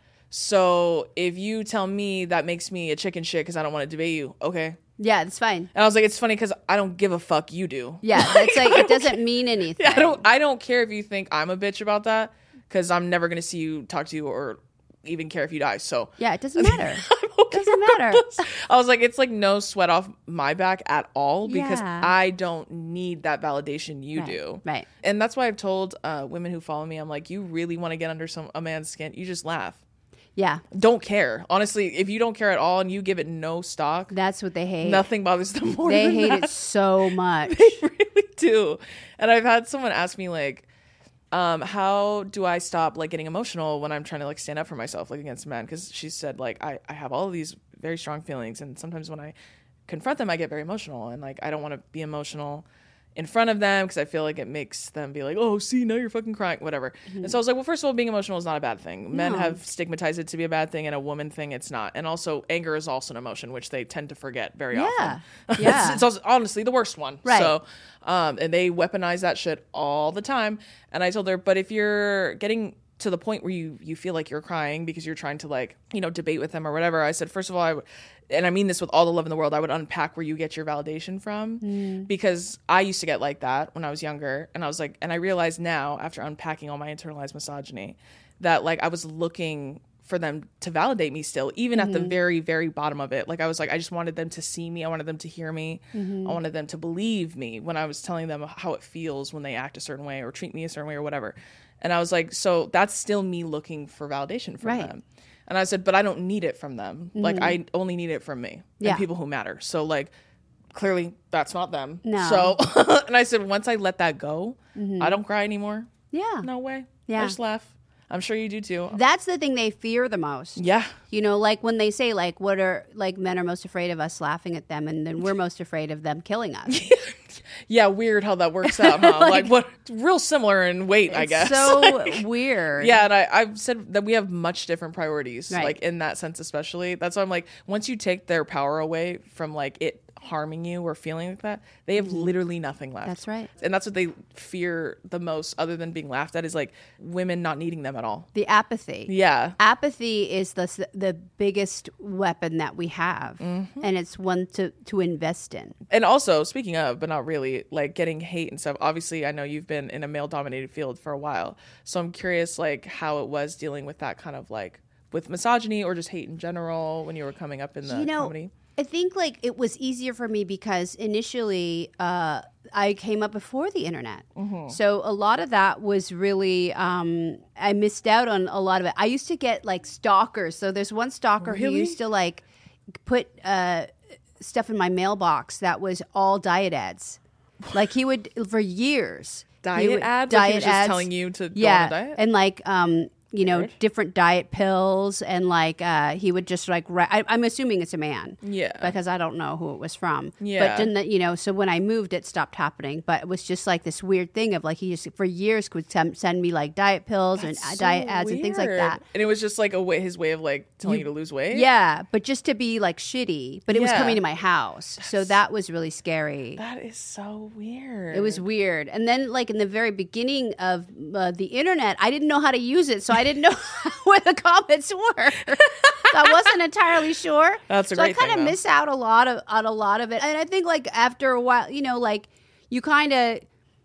So if you tell me that makes me a chicken shit because I don't want to debate you, okay. Yeah, that's fine. And I was like, it's funny because I don't give a fuck, you do. Yeah, that's like, it doesn't mean anything. Yeah, I don't I don't care if you think I'm a bitch about that, because I'm never going to see you, talk to you, or even care if you die. So yeah, it doesn't matter. It doesn't matter. I was like, it's like no sweat off my back at all, because Yeah. I don't need that validation you Right, do. right. And that's why I've told uh, women who follow me, I'm like, you really want to get under some a man's skin, you just laugh. Yeah, Don't care. Honestly, if you don't care at all and you give it no stock, that's what they hate. nothing bothers them more They than hate that. it so much. They really do. And I've had someone ask me like, um, how do I stop like getting emotional when I'm trying to like stand up for myself, like against men? Because she said like, I, I have all of these very strong feelings, and sometimes when I confront them, I get very emotional, and like I don't want to be emotional in front of them because I feel like it makes them be like, oh, see, now you're fucking crying, whatever. Mm-hmm. And so I was like, well, first of all, being emotional is not a bad thing. Men No. have stigmatized it to be a bad thing, and a woman thing, it's not. And also, anger is also an emotion, which they tend to forget very Yeah. often. Yeah. it's, it's also, honestly the worst one. Right. So, um, and they weaponize that shit all the time. And I told her, but if you're getting to the point where you you feel like you're crying because you're trying to like, you know, debate with them or whatever, I said, first of all, I w- and I mean this with all the love in the world, I would unpack where you get your validation from, mm. because I used to get like that when I was younger, and I was like, and I realized now after unpacking all my internalized misogyny that like I was looking for them to validate me still, even mm-hmm. at the very, very bottom of it. Like I was like, I just wanted them to see me. I wanted them to hear me. Mm-hmm. I wanted them to believe me when I was telling them how it feels when they act a certain way or treat me a certain way or whatever. And I was like, so that's still me looking for validation from right. them. And I said, but I don't need it from them. Mm-hmm. Like I only need it from me yeah. and people who matter. So like, clearly that's not them. No. So, and I said, once I let that go, mm-hmm. I don't cry anymore. Yeah. No way. Yeah. I just laugh. I'm sure you do too. That's the thing they fear the most. Yeah. You know, like when they say like, what are, like men are most afraid of us laughing at them, and then we're most afraid of them killing us. Yeah, weird how that works out, huh? like, like what, real similar in weight, I guess. So like, weird. Yeah, and I, I've said that we have much different priorities, right. like in that sense especially. That's why I'm like, once you take their power away from like it harming you or feeling like that, they have literally nothing left. That's right. And that's what they fear the most, other than being laughed at, is like women not needing them at all. The apathy. Yeah. Apathy is the the biggest weapon that we have, mm-hmm. and it's one to, to invest in. And also, speaking of, but not really, like getting hate and stuff, obviously I know you've been in a male-dominated field for a while, so I'm curious like how it was dealing with that kind of like, with misogyny or just hate in general when you were coming up in the you know, comedy. I think like it was easier for me because initially uh, I came up before the internet. Mm-hmm. So a lot of that was really, um, I missed out on a lot of it. I used to get like stalkers. So there's one stalker Really? who used to like put uh, stuff in my mailbox that was all diet ads. Like he would, for years. Diet would, ads? Diet Like he was just ads. telling you to go yeah, on a diet? and like, um, you know, Weird. different diet pills, and like uh, he would just like, ri- I, I'm assuming it's a man. Yeah. Because I don't know who it was from. Yeah. But then, the, you know, so when I moved, it stopped happening. But it was just like this weird thing of like, he just for years would send, send me like diet pills That's and uh, so diet ads and things like weird. that. And it was just like a way, his way of like telling you, You- to lose weight? Yeah, but just to be like shitty. But it was Yeah. coming to my house. So that was really scary. That is so weird. It was weird. And then, like, in the very beginning of uh, the internet, I didn't know how to use it. So I didn't know where the comments were. So I wasn't entirely sure. That's a so great I kind thing, of though. miss out a lot of on a lot of it. And I think, like, after a while, you know, like, you kind of,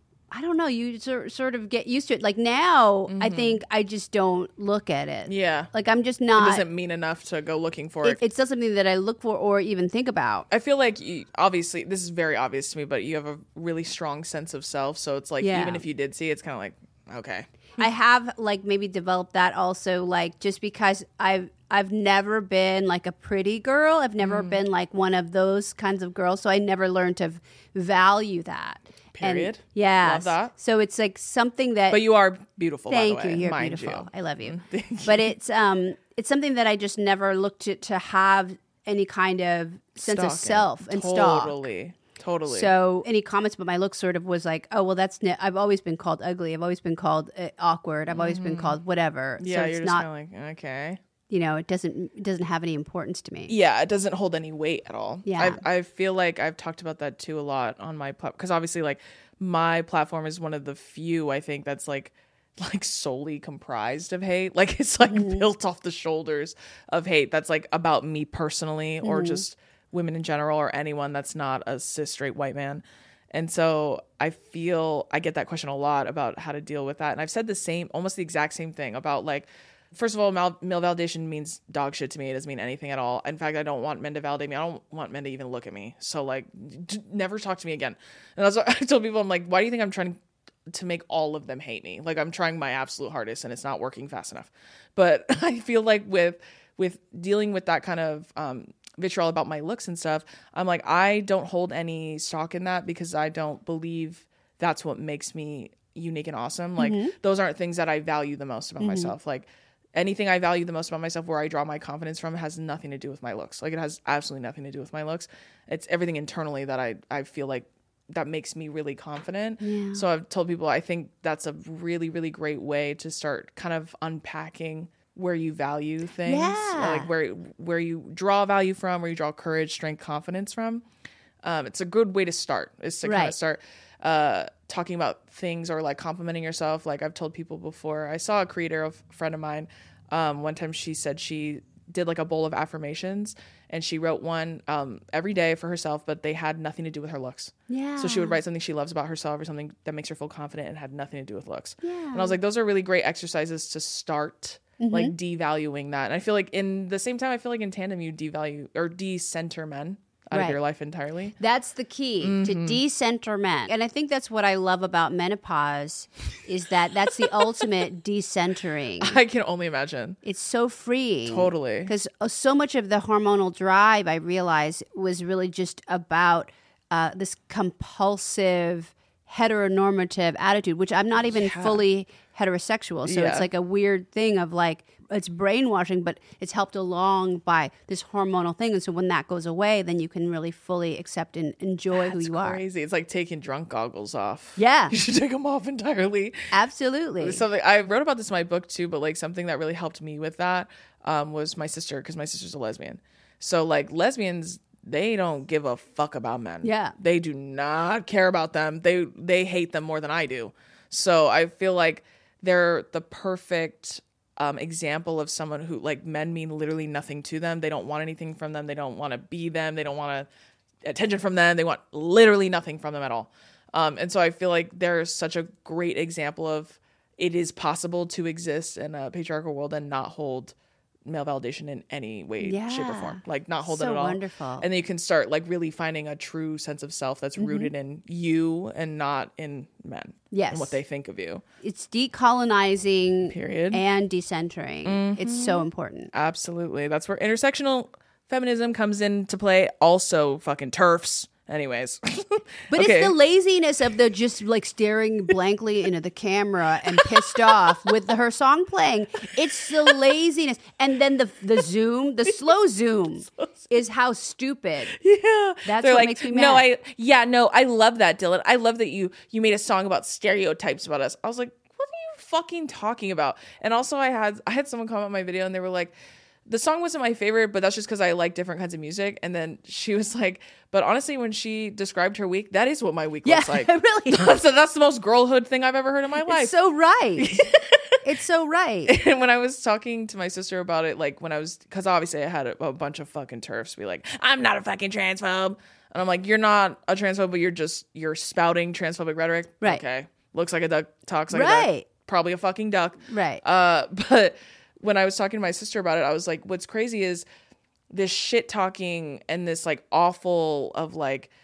I don't know, you sort sort of get used to it. Like, now, Mm-hmm. I think I just don't look at it. Yeah. Like, I'm just It not. doesn't mean enough to go looking for it, it. it's not something that I look for or even think about. I feel like you, obviously this is very obvious to me, but you have a really strong sense of self. So it's like Yeah. even if you did see, it's kind of like Okay. I have like maybe developed that also, like just because I've I've never been like a pretty girl. I've never Mm. been like one of those kinds of girls. So I never learned to v- value that. Period. And, yeah. Love that. So it's like something that. But you are beautiful, Thank by the way. you. You're mind beautiful. You. I love you. Thank you. But it's um it's something that I just never looked to to have any kind of sense of Stalking. self and stalk. Totally. Totally. So any comments about my look sort of was like, oh well, that's ne- I've always been called ugly. I've always been called uh, awkward. I've always been called whatever. yeah, so you're it's just not, kind of like, okay. you know, it doesn't it doesn't have any importance to me. Yeah, it doesn't hold any weight at all. Yeah. I I feel like I've talked about that too a lot on my platform, because obviously like my platform is one of the few I think that's like like solely comprised of hate. Like it's like Mm-hmm. built off the shoulders of hate that's like about me personally or Mm-hmm. just women in general or anyone that's not a cis straight white man. And so I feel I get that question a lot about how to deal with that. And I've said the same, almost the exact same thing about like, first of all, mal- male validation means dog shit to me. It doesn't mean anything at all. In fact, I don't want men to validate me. I don't want men to even look at me. So like, d- never talk to me again. And that's what I told people. I'm like, why do you think I'm trying to make all of them hate me? Like I'm trying my absolute hardest and it's not working fast enough. But I feel like with, with dealing with that kind of, um, vitriol about my looks and stuff, I'm like, I don't hold any stock in that because I don't believe that's what makes me unique and awesome. Like Mm-hmm. those aren't things that I value the most about myself. Like anything I value the most about myself, where I draw my confidence from, has nothing to do with my looks. Like it has absolutely nothing to do with my looks. It's everything internally that I, I feel like that makes me really confident. Yeah. So I've told people, I think that's a really, really great way to start kind of unpacking where you value things, Yeah. or like where where you draw value from, where you draw courage, strength, confidence from. Um, it's a good way to start. Is to kind Right. of start uh, talking about things or like complimenting yourself. Like I've told people before. I saw a creator, a friend of mine. Um, one time she said she did like a bowl of affirmations and she wrote one um, every day for herself, but they had nothing to do with her looks. Yeah. So she would write something she loves about herself or something that makes her feel confident and had nothing to do with looks. Yeah. And I was like, those are really great exercises to start like devaluing that. And I feel like in the same time, I feel like in tandem you devalue or de-center men out Right. of your life entirely. That's the key, to decenter men. And I think that's what I love about menopause is that that's the ultimate decentering. I can only imagine. It's so freeing. Totally. Because so much of the hormonal drive, I realized, was really just about uh, this compulsive heteronormative attitude, which I'm not even fully heterosexual. So Yeah. it's like a weird thing of like, it's brainwashing, but it's helped along by this hormonal thing. And so when that goes away, then you can really fully accept and enjoy who It's you are. crazy. It's like taking drunk goggles off. Yeah. You should take them off entirely. Absolutely. Something I wrote about this in my book too, but like something that really helped me with that um, was my sister, because my sister's a lesbian. So like lesbians, they don't give a fuck about men. Yeah. They do not care about them. They they hate them more than I do. So I feel like they're the perfect um, example of someone who, like, men mean literally nothing to them. They don't want anything from them. They don't want to be them. They don't want to attention from them. They want literally nothing from them at all. Um, and so I feel like they're such a great example of it is possible to exist in a patriarchal world and not hold male validation in any way, Yeah. shape, or form. Like not hold it So at all. wonderful. And then you can start like really finding a true sense of self that's rooted in you and not in men. Yes. And what they think of you. It's decolonizing Period. and decentering. It's so important. Absolutely. That's where intersectional feminism comes into play. Also fucking TERFs. Anyways. But Okay. it's the laziness of the just like staring blankly into the camera and pissed off with the, her song playing. It's the laziness. And then the the zoom, the slow zoom is how stupid. Yeah. That's They're what like, makes me No, mad." I yeah, no, I love that, Dylan. I love that you you made a song about stereotypes about us. I was like, what are you fucking talking about? And also I had I had someone comment on my video and they were like, the song wasn't my favorite, but that's just because I like different kinds of music. And then she was like, but honestly, when she described her week, that is what my week Yeah, looks like. it really That's, that's the most girlhood thing I've ever heard in my life. It's so right. It's so right. And when I was talking to my sister about it, like when I was, because obviously I had a, a bunch of fucking TERFs be like, I'm not a fucking transphobe. And I'm like, you're not a transphobe, but you're just, you're spouting transphobic rhetoric. Right. Okay. Looks like a duck, talks like a Right. duck. Probably a fucking duck. Right. Uh, but when I was talking to my sister about it, I was like, what's crazy is this shit talking and this like awful of like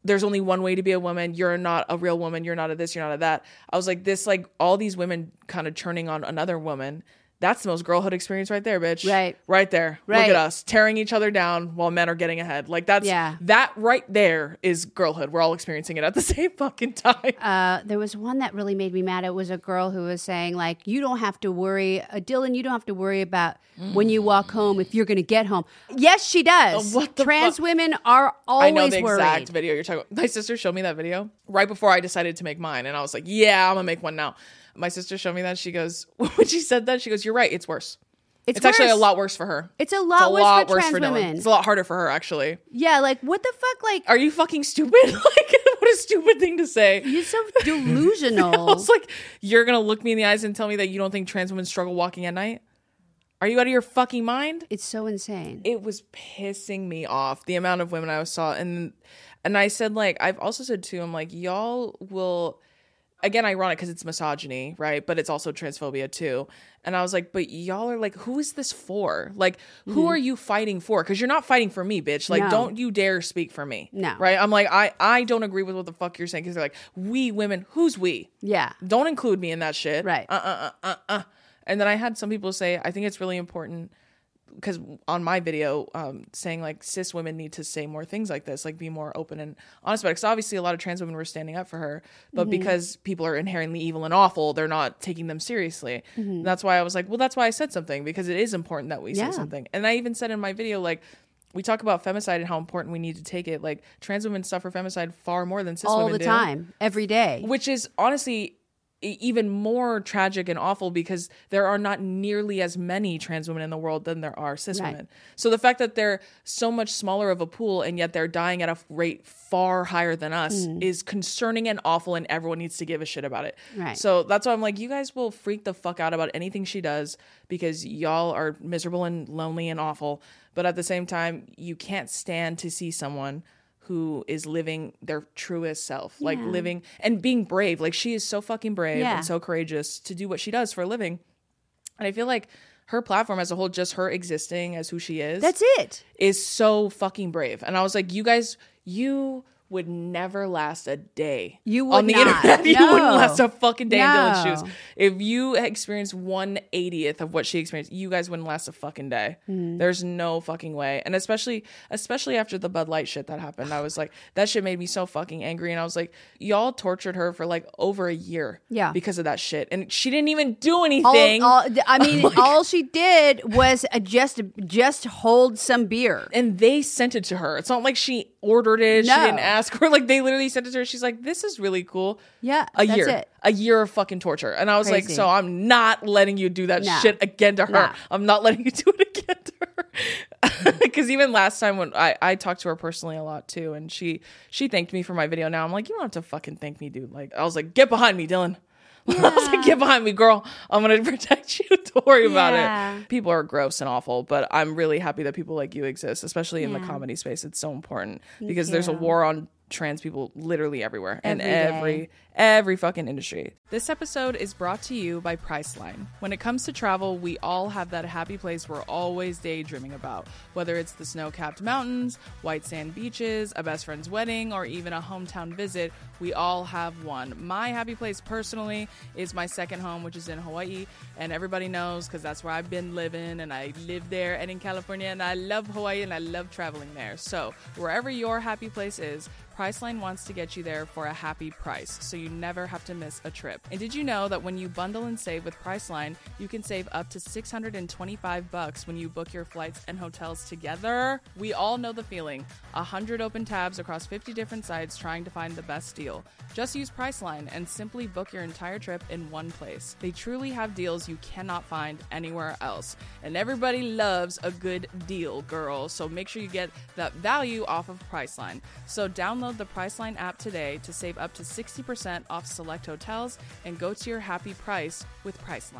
there's only one way to be a woman. You're not a real woman. You're not a this, you're not a that. I was like, this, like all these women kind of churning on another woman. That's the most girlhood experience right there, bitch. Right. Right there. Right. Look at us tearing each other down while men are getting ahead. Like that's, yeah. that right there is girlhood. We're all experiencing it at the same fucking time. Uh, there was one that really made me mad. It was a girl who was saying like, you don't have to worry, uh, Dylan, you don't have to worry about mm. when you walk home if you're going to get home. Yes, she does. Uh, what the Trans fu- women are always I know the worried. exact video you're talking about. My sister showed me that video right before I decided to make mine. And I was like, yeah, I'm going to make one now. My sister showed me that. She goes, when she said that, she goes, you're right. It's worse. It's, It's, actually worse. a lot worse for her. It's a lot, It's a worse, lot for worse trans for Dylan. women. It's a lot harder for her, actually. Yeah, like what the fuck? Like, Are you fucking stupid? Like, what a stupid thing to say. you're so delusional. I was like, you're gonna look me in the eyes and tell me that you don't think trans women struggle walking at night? Are you out of your fucking mind? It's so insane. It was pissing me off, the amount of women I saw. And and I said, like, I've also said too, I'm like, y'all will, again, ironic because it's misogyny, right? But it's also transphobia too. And I was like, but y'all are like, who is this for? Like, who mm-hmm. are you fighting for? Because you're not fighting for me, bitch. Like, no. don't you dare speak for me. No. Right? I'm like, I, I don't agree with what the fuck you're saying. Because they're like, we women, who's we? Yeah. Don't include me in that shit. Right. Uh, uh, uh, uh, uh. And then I had some people say, I think it's really important because on my video um, saying like cis women need to say more things like this, like be more open and honest about it. Because obviously a lot of trans women were standing up for her, but mm-hmm. because people are inherently evil and awful, they're not taking them seriously. Mm-hmm. That's why I was like, well, that's why I said something, because it is important that we yeah. say something. And I even said in my video, like, we talk about femicide and how important we need to take it. Like, trans women suffer femicide far more than cis all women the do. time, every day. Which is honestly even more tragic and awful because there are not nearly as many trans women in the world than there are cis right. women. So the fact that they're so much smaller of a pool and yet they're dying at a rate far higher than us mm. is concerning and awful, and everyone needs to give a shit about it. Right. So that's why I'm like, you guys will freak the fuck out about anything she does because y'all are miserable and lonely and awful. But at the same time, you can't stand to see someone who is living their truest self, like yeah. living and being brave. Like, she is so fucking brave yeah. and so courageous to do what she does for a living. And I feel like her platform as a whole, just her existing as who she is, that's it, is so fucking brave. And I was like, you guys, you would never last a day. You would on the not. internet. You No. wouldn't last a fucking day no. in Dylan's shoes. If you experienced one eightieth of what she experienced, you guys wouldn't last a fucking day. Mm. There's no fucking way. And especially, especially after the Bud Light shit that happened, I was like, that shit made me so fucking angry. And I was like, y'all tortured her for like over a year, yeah, because of that shit, and she didn't even do anything. All, all, I mean, like, all she did was just just hold some beer, and they sent it to her. It's not like she ordered it. No. She didn't ask her. Like, they literally sent it to her. She's like, this is really cool. Yeah, a that's year, it. a year of fucking torture. And I was Crazy. like, so I'm not letting you do that No. shit again to her. No. I'm not letting you do it again to her. Because even last time when I, I talked to her personally a lot too, and she she thanked me for my video. Now I'm like, you don't have to fucking thank me, dude. Like, I was like, get behind me, Dylan. Yeah. I was like, get behind me, girl. I'm going to protect you. Don't worry about yeah. it. People are gross and awful, but I'm really happy that people like you exist, especially in yeah. the comedy space. It's so important Thank because you. there's a war on trans people literally everywhere in Every every day. every fucking industry. This episode is brought to you by Priceline. When it comes to travel, we all have that happy place we're always daydreaming about. Whether it's the snow-capped mountains, white sand beaches, a best friend's wedding, or even a hometown visit, we all have one. My happy place personally is my second home, which is in Hawaii, and everybody knows because that's where I've been living, and I live there and in California, and I love Hawaii and I love traveling there. So wherever your happy place is, Priceline wants to get you there for a happy price, so you never have to miss a trip. And did you know that when you bundle and save with Priceline, you can save up to six hundred twenty-five bucks when you book your flights and hotels together? We all know the feeling. one hundred open tabs across fifty different sites trying to find the best deal. Just use Priceline and simply book your entire trip in one place. They truly have deals you cannot find anywhere else. And everybody loves a good deal, girl. So make sure you get that value off of Priceline. So download the Priceline app today to save up to sixty percent off select hotels and go to your happy price with Priceline.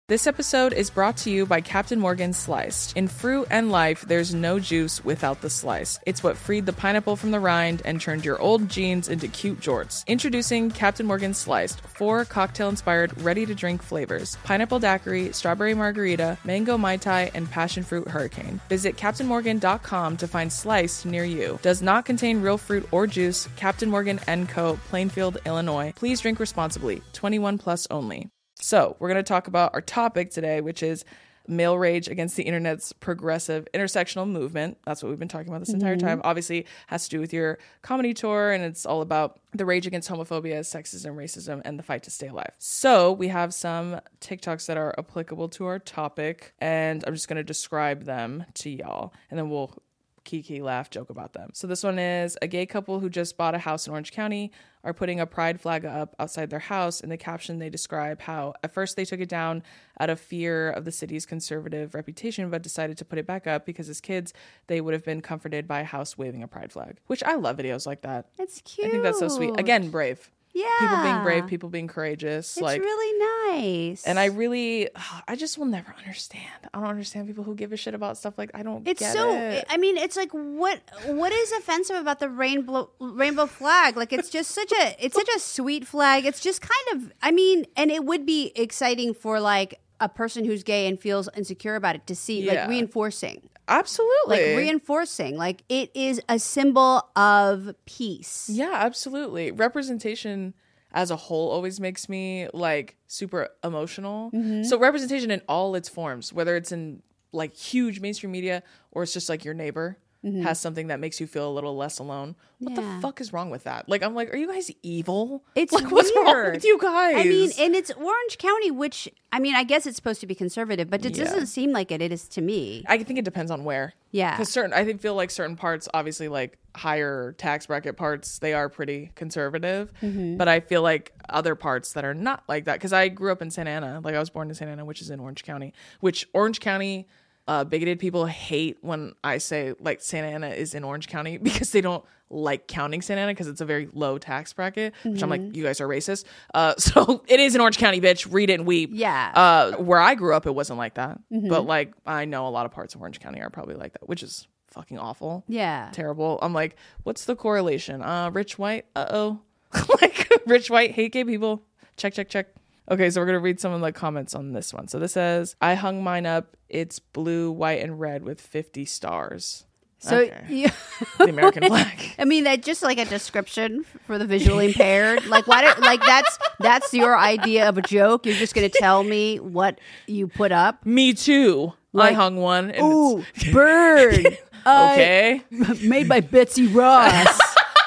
This episode is brought to you by Captain Morgan Sliced. In fruit and life, there's no juice without the slice. It's what freed the pineapple from the rind and turned your old jeans into cute jorts. Introducing Captain Morgan Sliced, four cocktail-inspired, ready-to-drink flavors. Pineapple daiquiri, strawberry margarita, mango mai tai, and passion fruit hurricane. Visit captain morgan dot com to find Sliced near you. Does not contain real fruit or juice. Captain Morgan and Co., Plainfield, Illinois. Please drink responsibly. twenty-one plus only. So we're going to talk about our topic today, which is male rage against the internet's progressive intersectional movement. That's what we've been talking about this entire Mm-hmm. time. Obviously, has to do with your comedy tour, and it's all about the rage against homophobia, sexism, racism, and the fight to stay alive. So we have some TikToks that are applicable to our topic, and I'm just going to describe them to y'all, and then we'll kiki, laugh, joke about them. So this one is a gay couple who just bought a house in Orange County are putting a pride flag up outside their house. In the caption, they describe how at first they took it down out of fear of the city's conservative reputation, but decided to put it back up because as kids, they would have been comforted by a house waving a pride flag, which I love videos like that. It's cute. I think that's so sweet. Again, brave. Yeah. People being brave, people being courageous. It's like really nice. And I really, I just will never understand. I don't understand people who give a shit about stuff like I don't It's get so. it. I mean, it's like what what is offensive about the rainbow rainbow flag? Like it's just such a it's such a sweet flag. It's just kind of. I mean, and it would be exciting for like a person who's gay and feels insecure about it to see Yeah. like reinforcing. Absolutely. Like reinforcing, like it is a symbol of peace. Yeah, absolutely. Representation as a whole always makes me like super emotional. Mm-hmm. So representation in all its forms, whether it's in like huge mainstream media or it's just like your neighbor mm-hmm. has something that makes you feel a little less alone. What Yeah. the fuck is wrong with that? Like, I'm like, are you guys evil? It's like, what's wrong weird. with you guys? I mean, and it's Orange County, which I mean, I guess it's supposed to be conservative, but it Yeah. doesn't seem like it. It is to me. I think it depends on where. Yeah. Because certain, I think feel like certain parts, obviously, like higher tax bracket parts, they are pretty conservative. Mm-hmm. But I feel like other parts that are not like that. Because I grew up in Santa Ana. Like I was born in Santa Ana, which is in Orange County. Which Orange County, uh, bigoted people hate when I say like Santa Ana is in Orange County because they don't like counting Santa Ana because it's a very low tax bracket. Which Mm-hmm. I'm like, you guys are racist. Uh, so it is in Orange County, bitch. Read it and weep. Yeah. Uh, where I grew up, it wasn't like that. Mm-hmm. But like, I know a lot of parts of Orange County are probably like that, which is fucking awful. Yeah. Terrible. I'm like, what's the correlation? Uh, rich white. Uh oh. Like rich white hate gay people. Check, check, check. Okay, so we're gonna read some of the comments on this one. So this says, I hung mine up. It's blue, white, and red with fifty stars. So Okay. you, The American flag. I mean, that just like a description for the visually impaired. Like, why? Do, like that's that's your idea of a joke. You're just going to tell me what you put up. Me too. Like, I hung one. And Ooh, bird. Uh, okay. made by Betsy Ross.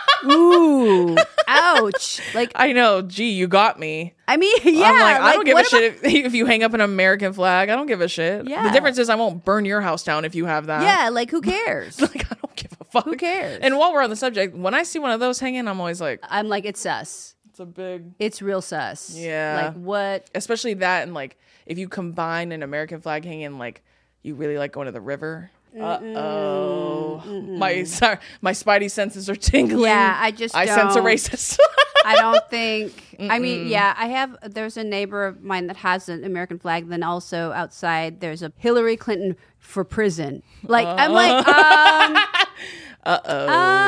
Ooh, ouch. Like, I know. Gee, you got me. I mean, yeah. I'm like, I don't give a what shit if, if you hang up an American flag. I don't give a shit. Yeah. The difference is I won't burn your house down if you have that. about- Yeah, like who cares? Like, I don't give a fuck. Who cares? And while we're on the subject, when I see one of those hanging, I'm always like, I'm like, it's sus. it's a big, It's real sus. Yeah. Like what? especially that. And like, if you combine an American flag hanging, like, you really like going to the river. Uh oh. My, sorry, my spidey senses are tingling. Yeah, I just I sense a don't. racist. I don't think. I mean, yeah, I have. There's a neighbor of mine that has an American flag. Then also outside, there's a Hillary Clinton for prison. Like I'm like, um, Uh oh.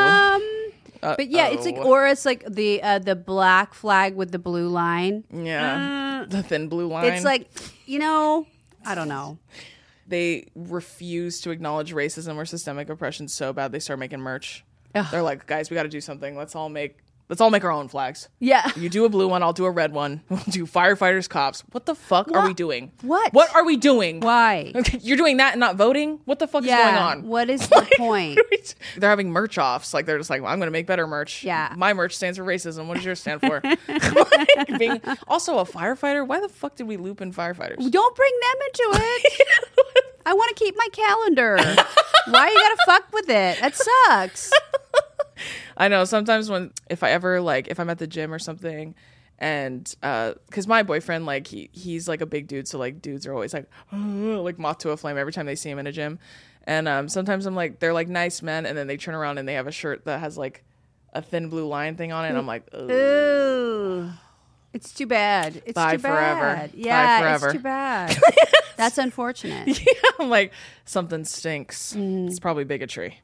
um. But yeah, it's like, or it's like the uh, the black flag with the blue line. Yeah. the thin blue line. It's like, you know, I don't know. They refuse to acknowledge racism or systemic oppression so bad they start making merch. Ugh. They're like, guys, we got to do something. Let's all make let's all make our own flags. Yeah. You do a blue one, I'll do a red one. We'll do firefighters, cops. What the fuck are What? we doing? What? What are we doing? Why? You're doing that and not voting? What the fuck Yeah. is going on? What is the point? They're having merch offs. Like they're just like, well, I'm going to make better merch. Yeah. My merch stands for racism. What does yours stand for? Like, being also a firefighter. Why the fuck did we loop in firefighters? Don't bring them into it. I want to keep my calendar. Why you gotta fuck with it? That sucks. I know sometimes when if I ever like if I'm at the gym or something and uh because my boyfriend like he he's like a big dude, so like dudes are always like like moth to a flame every time they see him in a gym. And um sometimes I'm like they're like nice men and then they turn around and they have a shirt that has like a thin blue line thing on it and I'm like, ugh. Ooh. It's too bad. It's Bye too forever. bad. Yeah, Bye forever. it's too bad. That's unfortunate. Yeah, I'm like, something stinks. Mm. It's probably bigotry.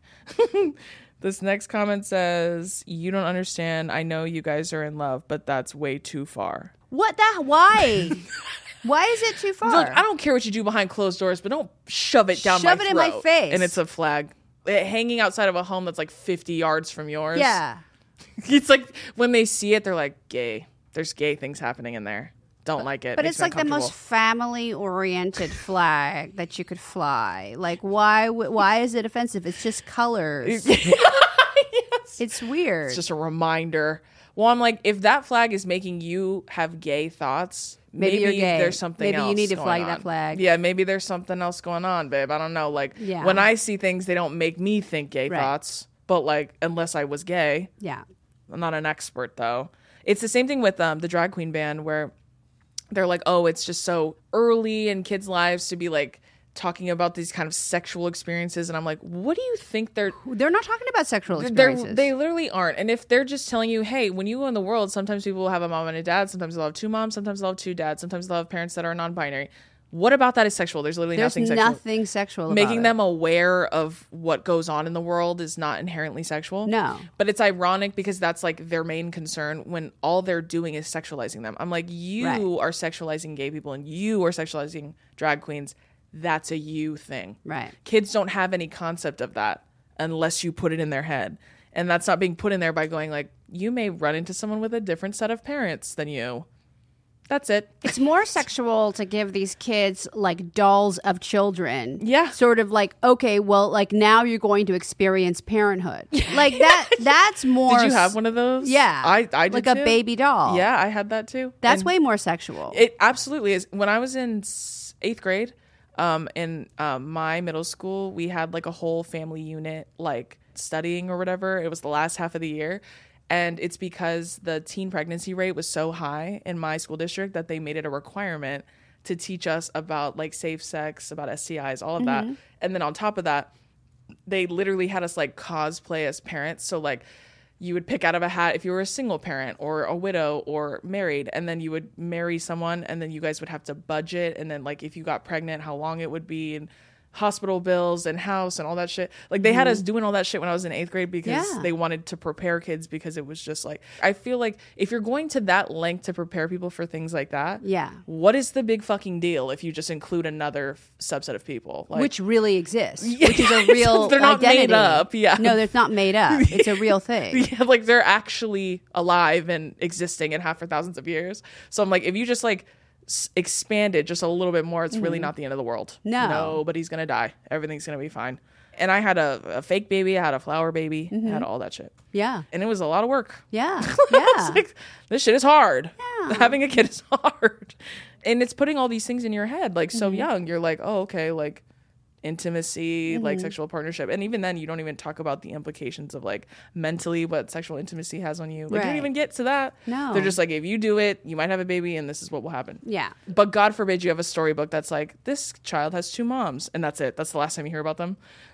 This next comment says, you don't understand. I know you guys are in love, but that's way too far. What the? Why? Why is it too far? Look, I don't care what you do behind closed doors, but don't shove it down Shove my it in throat. my face. And it's a flag. It, hanging outside of a home that's like fifty yards from yours. Yeah. It's like when they see it, they're like, gay. There's gay things happening in there. Don't like it. But Makes it's me like the most family-oriented flag that you could fly. Like, why? w- Why is it offensive? It's just colors. Yes. It's weird. It's just a reminder. Well, I'm like, if that flag is making you have gay thoughts, Maybe maybe, you're gay. there's something Maybe you else need to going flag on. that flag. Yeah, maybe there's something else going on, babe. I don't know. Like, Yeah. when I see things, they don't make me think gay Right. thoughts. But, like, unless I was gay, yeah. I'm not an expert, though. It's the same thing with um, the drag queen band where they're like, oh, it's just so early in kids' lives to be, like, talking about these kind of sexual experiences. And I'm like, what do you think they're... They're not talking about sexual They're, experiences. they literally aren't. And if they're just telling you, hey, when you go in the world, sometimes people will have a mom and a dad. Sometimes they'll have two moms. Sometimes they'll have two dads. Sometimes they'll have parents that are non-binary. What about that is sexual? There's literally There's nothing sexual. nothing sexual about Making it. them aware of what goes on in the world is not inherently sexual. No. But it's ironic because that's like their main concern when all they're doing is sexualizing them. I'm like, you Right. are sexualizing gay people and you are sexualizing drag queens. That's a you thing. Right. Kids don't have any concept of that unless you put it in their head. And that's not being put in there by going like, you may run into someone with a different set of parents than you. That's it. It's more sexual to give these kids like dolls of children. Yeah. Sort of like, okay, well, like now you're going to experience parenthood. Like that, that's more. Did you have one of those? Yeah. I, I did Like too. a baby doll. Yeah, I had that too. That's And way more sexual. It absolutely is. When I was in s- eighth grade, um, in um, my middle school, we had like a whole family unit like studying or whatever. It was the last half of the year. And it's because the teen pregnancy rate was so high in my school district that they made it a requirement to teach us about like safe sex, about S T Is, all of Mm-hmm. that. And then on top of that, they literally had us like cosplay as parents. So like you would pick out of a hat if you were a single parent or a widow or married, and then you would marry someone, and then you guys would have to budget, and then like if you got pregnant, how long it would be, and hospital bills and house and all that shit. Like they had us doing all that shit when I was in eighth grade because Yeah. they wanted to prepare kids, because it was just like, I feel like if you're going to that length to prepare people for things like that, Yeah. what is the big fucking deal if you just include another f- subset of people? Like, which really exists, which is a real They're not identity. made up, yeah. No, it's not made up. It's a real thing. yeah, like they're actually alive and existing and have for thousands of years. So I'm like, if you just like s- expand it just a little bit more, it's really not the end of the world. No. Nobody's gonna die. Everything's gonna be fine. And I had a, a fake baby. I had a flower baby. I had all that shit. Yeah. And it was a lot of work. Yeah. I Yeah. was like, this shit is hard. Yeah. Having a kid is hard. And it's putting all these things in your head like so Mm-hmm. young. You're like, oh, okay, like intimacy, Mm-hmm. like sexual partnership. And even then you don't even talk about the implications of like mentally what sexual intimacy has on you. Like you Right. don't even get to that. No. They're just like, if you do it, you might have a baby and this is what will happen. Yeah. But God forbid you have a storybook that's like, this child has two moms, and that's it. That's the last time you hear about them.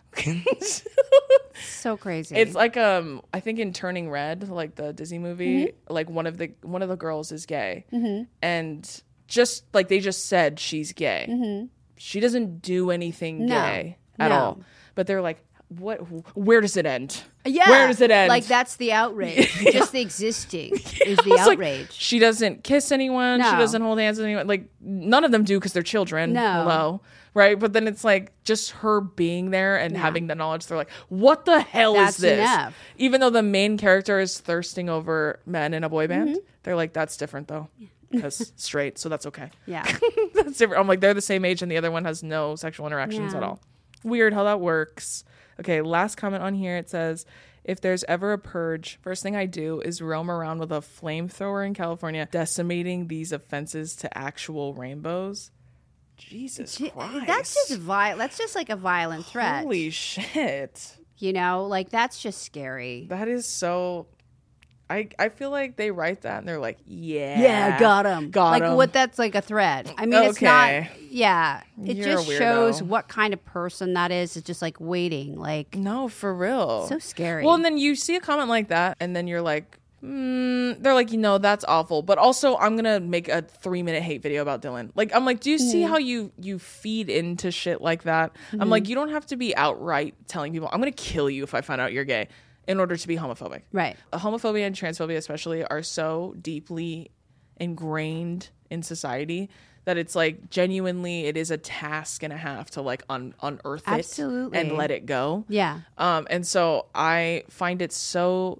So crazy. It's like um I think in Turning Red, like the Disney movie, Mm-hmm. like one of the one of the girls is gay, and just like they just said she's gay. She doesn't do anything Mm-hmm. No. gay at No. all. But they're like, what? Where does it end? yeah. Where does it end? Like that's the outrage. Just the existing is the It's like, outrage. she doesn't kiss anyone. She No. doesn't hold hands with anyone. Like none of them do because they're children. No. Hello. Right. But then it's like just her being there and having the knowledge. They're like, what the hell That's is this? enough. Even though the main character is thirsting over men in a boy band, Mm-hmm. they're like, that's different though. Because straight. So that's okay. Yeah. That's different. I'm like, they're the same age and the other one has no sexual interactions Yeah. at all. Weird how that works. Okay, last comment on here. It says, if there's ever a purge, first thing I do is roam around with a flamethrower in California, decimating these offenses to actual rainbows. Jesus Christ. That's just vi- That's just like a violent threat. Holy shit. You know, like that's just scary. That is so... I, I feel like they write that and they're like, yeah. Yeah, got him. Got like him. what? That's like a threat. I mean, it's Okay. not. Yeah, it You're a just shows weirdo. what kind of person that is. It's just like waiting. Like No, for real. so scary. Well, and then you see a comment like that, and then you're like, mm, they're like, you know, that's awful. But also, I'm gonna make a three minute hate video about Dylan. Like, I'm like, do you see how you you feed into shit like that? Mm-hmm. I'm like, you don't have to be outright telling people, I'm gonna kill you if I find out you're gay, in order to be homophobic. Right. Homophobia and transphobia especially are so deeply ingrained in society that it's like genuinely it is a task and a half to like un- unearth Absolutely. it and let it go. Yeah. Um, and so I find it so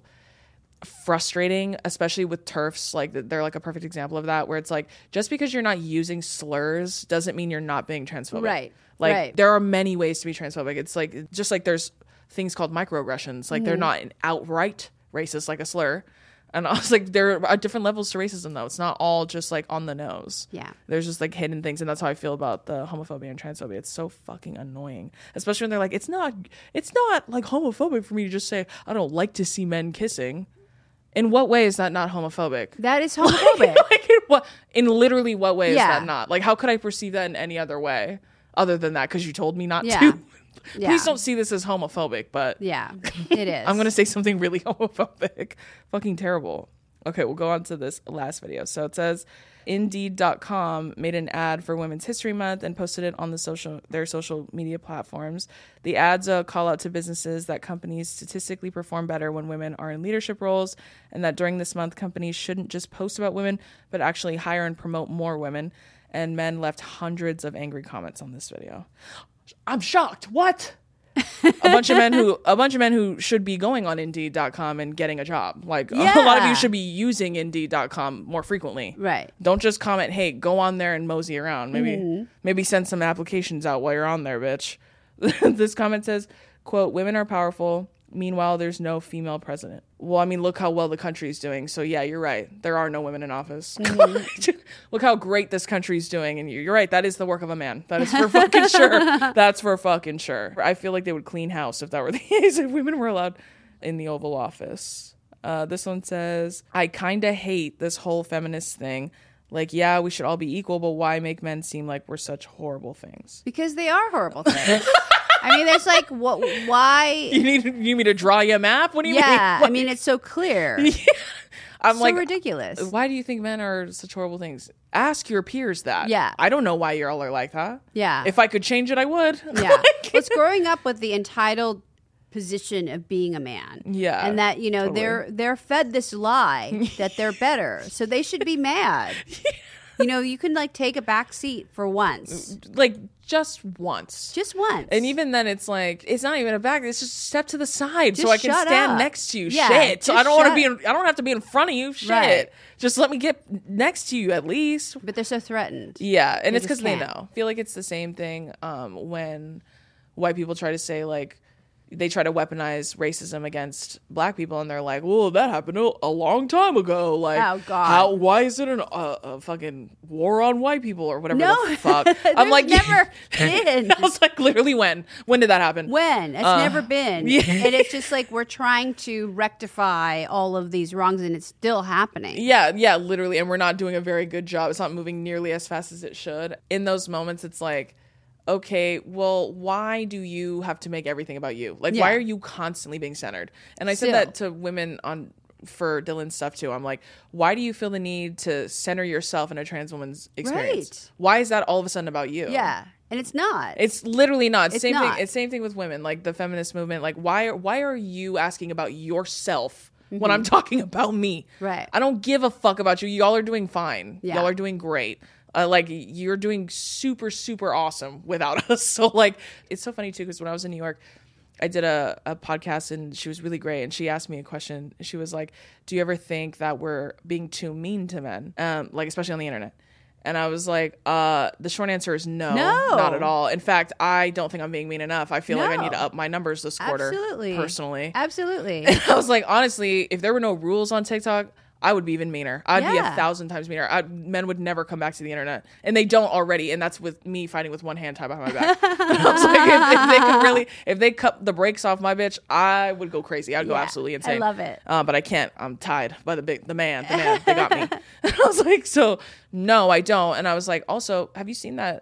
frustrating, especially with TERFs. Like they're like a perfect example of that, where it's like, just because you're not using slurs doesn't mean you're not being transphobic. Right. Like right. there are many ways to be transphobic. It's like, just like there's things called microaggressions. Like mm-hmm. they're not outright racist like a slur. And I was like, there are different levels to racism, though. It's not all just like on the nose. Yeah. There's just like hidden things. And that's how I feel about the homophobia and transphobia. It's so fucking annoying. Especially when they're like, it's not, it's not like homophobic for me to just say, I don't like to see men kissing. In what way is that not homophobic? That is homophobic. like, like in, what, in literally what way yeah. is that not? Like, how could I perceive that in any other way other than that? Because you told me not yeah. to. Yeah. Please don't see this as homophobic, but yeah, it is. I'm going to say something really homophobic. Fucking terrible. Okay, we'll go on to this last video. So it says, Indeed dot com made an ad for Women's History Month and posted it on the social their social media platforms. The ads uh, call out to businesses that companies statistically perform better when women are in leadership roles, and that during this month, companies shouldn't just post about women, but actually hire and promote more women. And men left hundreds of angry comments on this video. I'm shocked. What? a bunch of men who a bunch of men who should be going on Indeed dot com and getting a job. Like yeah. a lot of you should be using Indeed dot com more frequently. Right. Don't just comment, hey, go on there and mosey around. Maybe mm-hmm. maybe send some applications out while you're on there, bitch. This comment says, quote, women are powerful. Meanwhile, there's no female president. Well, I mean, look how well the country's doing. So yeah, you're right. There are no women in office. Mm-hmm. Look how great this country's doing. And you're right. That is the work of a man. That is for fucking sure. That's for fucking sure. I feel like they would clean house if that were the case, if women were allowed in the Oval Office. Uh, this one says, I kind of hate this whole feminist thing. Like, yeah, we should all be equal, but why make men seem like we're such horrible things? Because they are horrible things. I mean, there's like, what? Why? You need, you need me to draw you a map? What do you yeah, mean? Yeah, I mean, it's so clear. Yeah. I'm so like, ridiculous. Why do you think men are such horrible things? Ask your peers that. Yeah. I don't know why you all are like that. Yeah. If I could change it, I would. Yeah. It's growing up with the entitled position of being a man. Yeah. And that, you know, totally. they're they're fed this lie that they're better. So they should be mad. Yeah. You know, you can like take a back seat for once. Like just once. Just once. And even then it's like, it's not even a back, it's just step to the side just so I can stand up. next to you. Yeah, Shit. So I don't want to shut. be in, I don't have to be in front of you. Shit. Right. Just let me get next to you at least. But they're so threatened. Yeah. And they it's because they can't. know. I feel like it's the same thing um, when white people try to say like, they try to weaponize racism against black people, and they're like, well, that happened a, a long time ago. Like, oh, God. How, why is it an, uh, a fucking war on white people or whatever no. the fuck? I'm like, never been. I was like, literally when? When did that happen? When? It's uh, never been. Yeah. And it's just like we're trying to rectify all of these wrongs, and it's still happening. Yeah, yeah, literally. And we're not doing a very good job. It's not moving nearly as fast as it should. In those moments, it's like, okay, well, why do you have to make everything about you? Like, yeah. why are you constantly being centered? And I Still. said that to women on for Dylan's stuff too. I'm like, why do you feel the need to center yourself in a trans woman's experience? Right. Why is that all of a sudden about you? Yeah. And it's not. It's literally not. It's it's same not. thing. It's same thing with women, like the feminist movement. Like, why are why are you asking about yourself mm-hmm. when I'm talking about me? Right. I don't give a fuck about you. Y'all are doing fine. Yeah. Y'all are doing great. Uh, like, you're doing super, super awesome without us. So, like, it's so funny, too, because when I was in New York, I did a, a podcast, and she was really great. And she asked me a question. She was like, do you ever think that we're being too mean to men? Um, like, especially on the internet. And I was like, uh, the short answer is no, no, not at all. In fact, I don't think I'm being mean enough. I feel no. like I need to up my numbers this quarter. Absolutely. Personally. Absolutely. And I was like, honestly, if there were no rules on TikTok, I would be even meaner. I'd yeah. be a thousand times meaner. I'd, men would never come back to the internet, and they don't already. And that's with me fighting with one hand tied behind my back. I was like, if, if they could really, if they cut the brakes off my bitch, I would go crazy. I'd go yeah, absolutely insane. I love it, uh, but I can't. I'm tied by the big, the man, the man. They got me. And I was like, so no, I don't. And I was like, also, have you seen that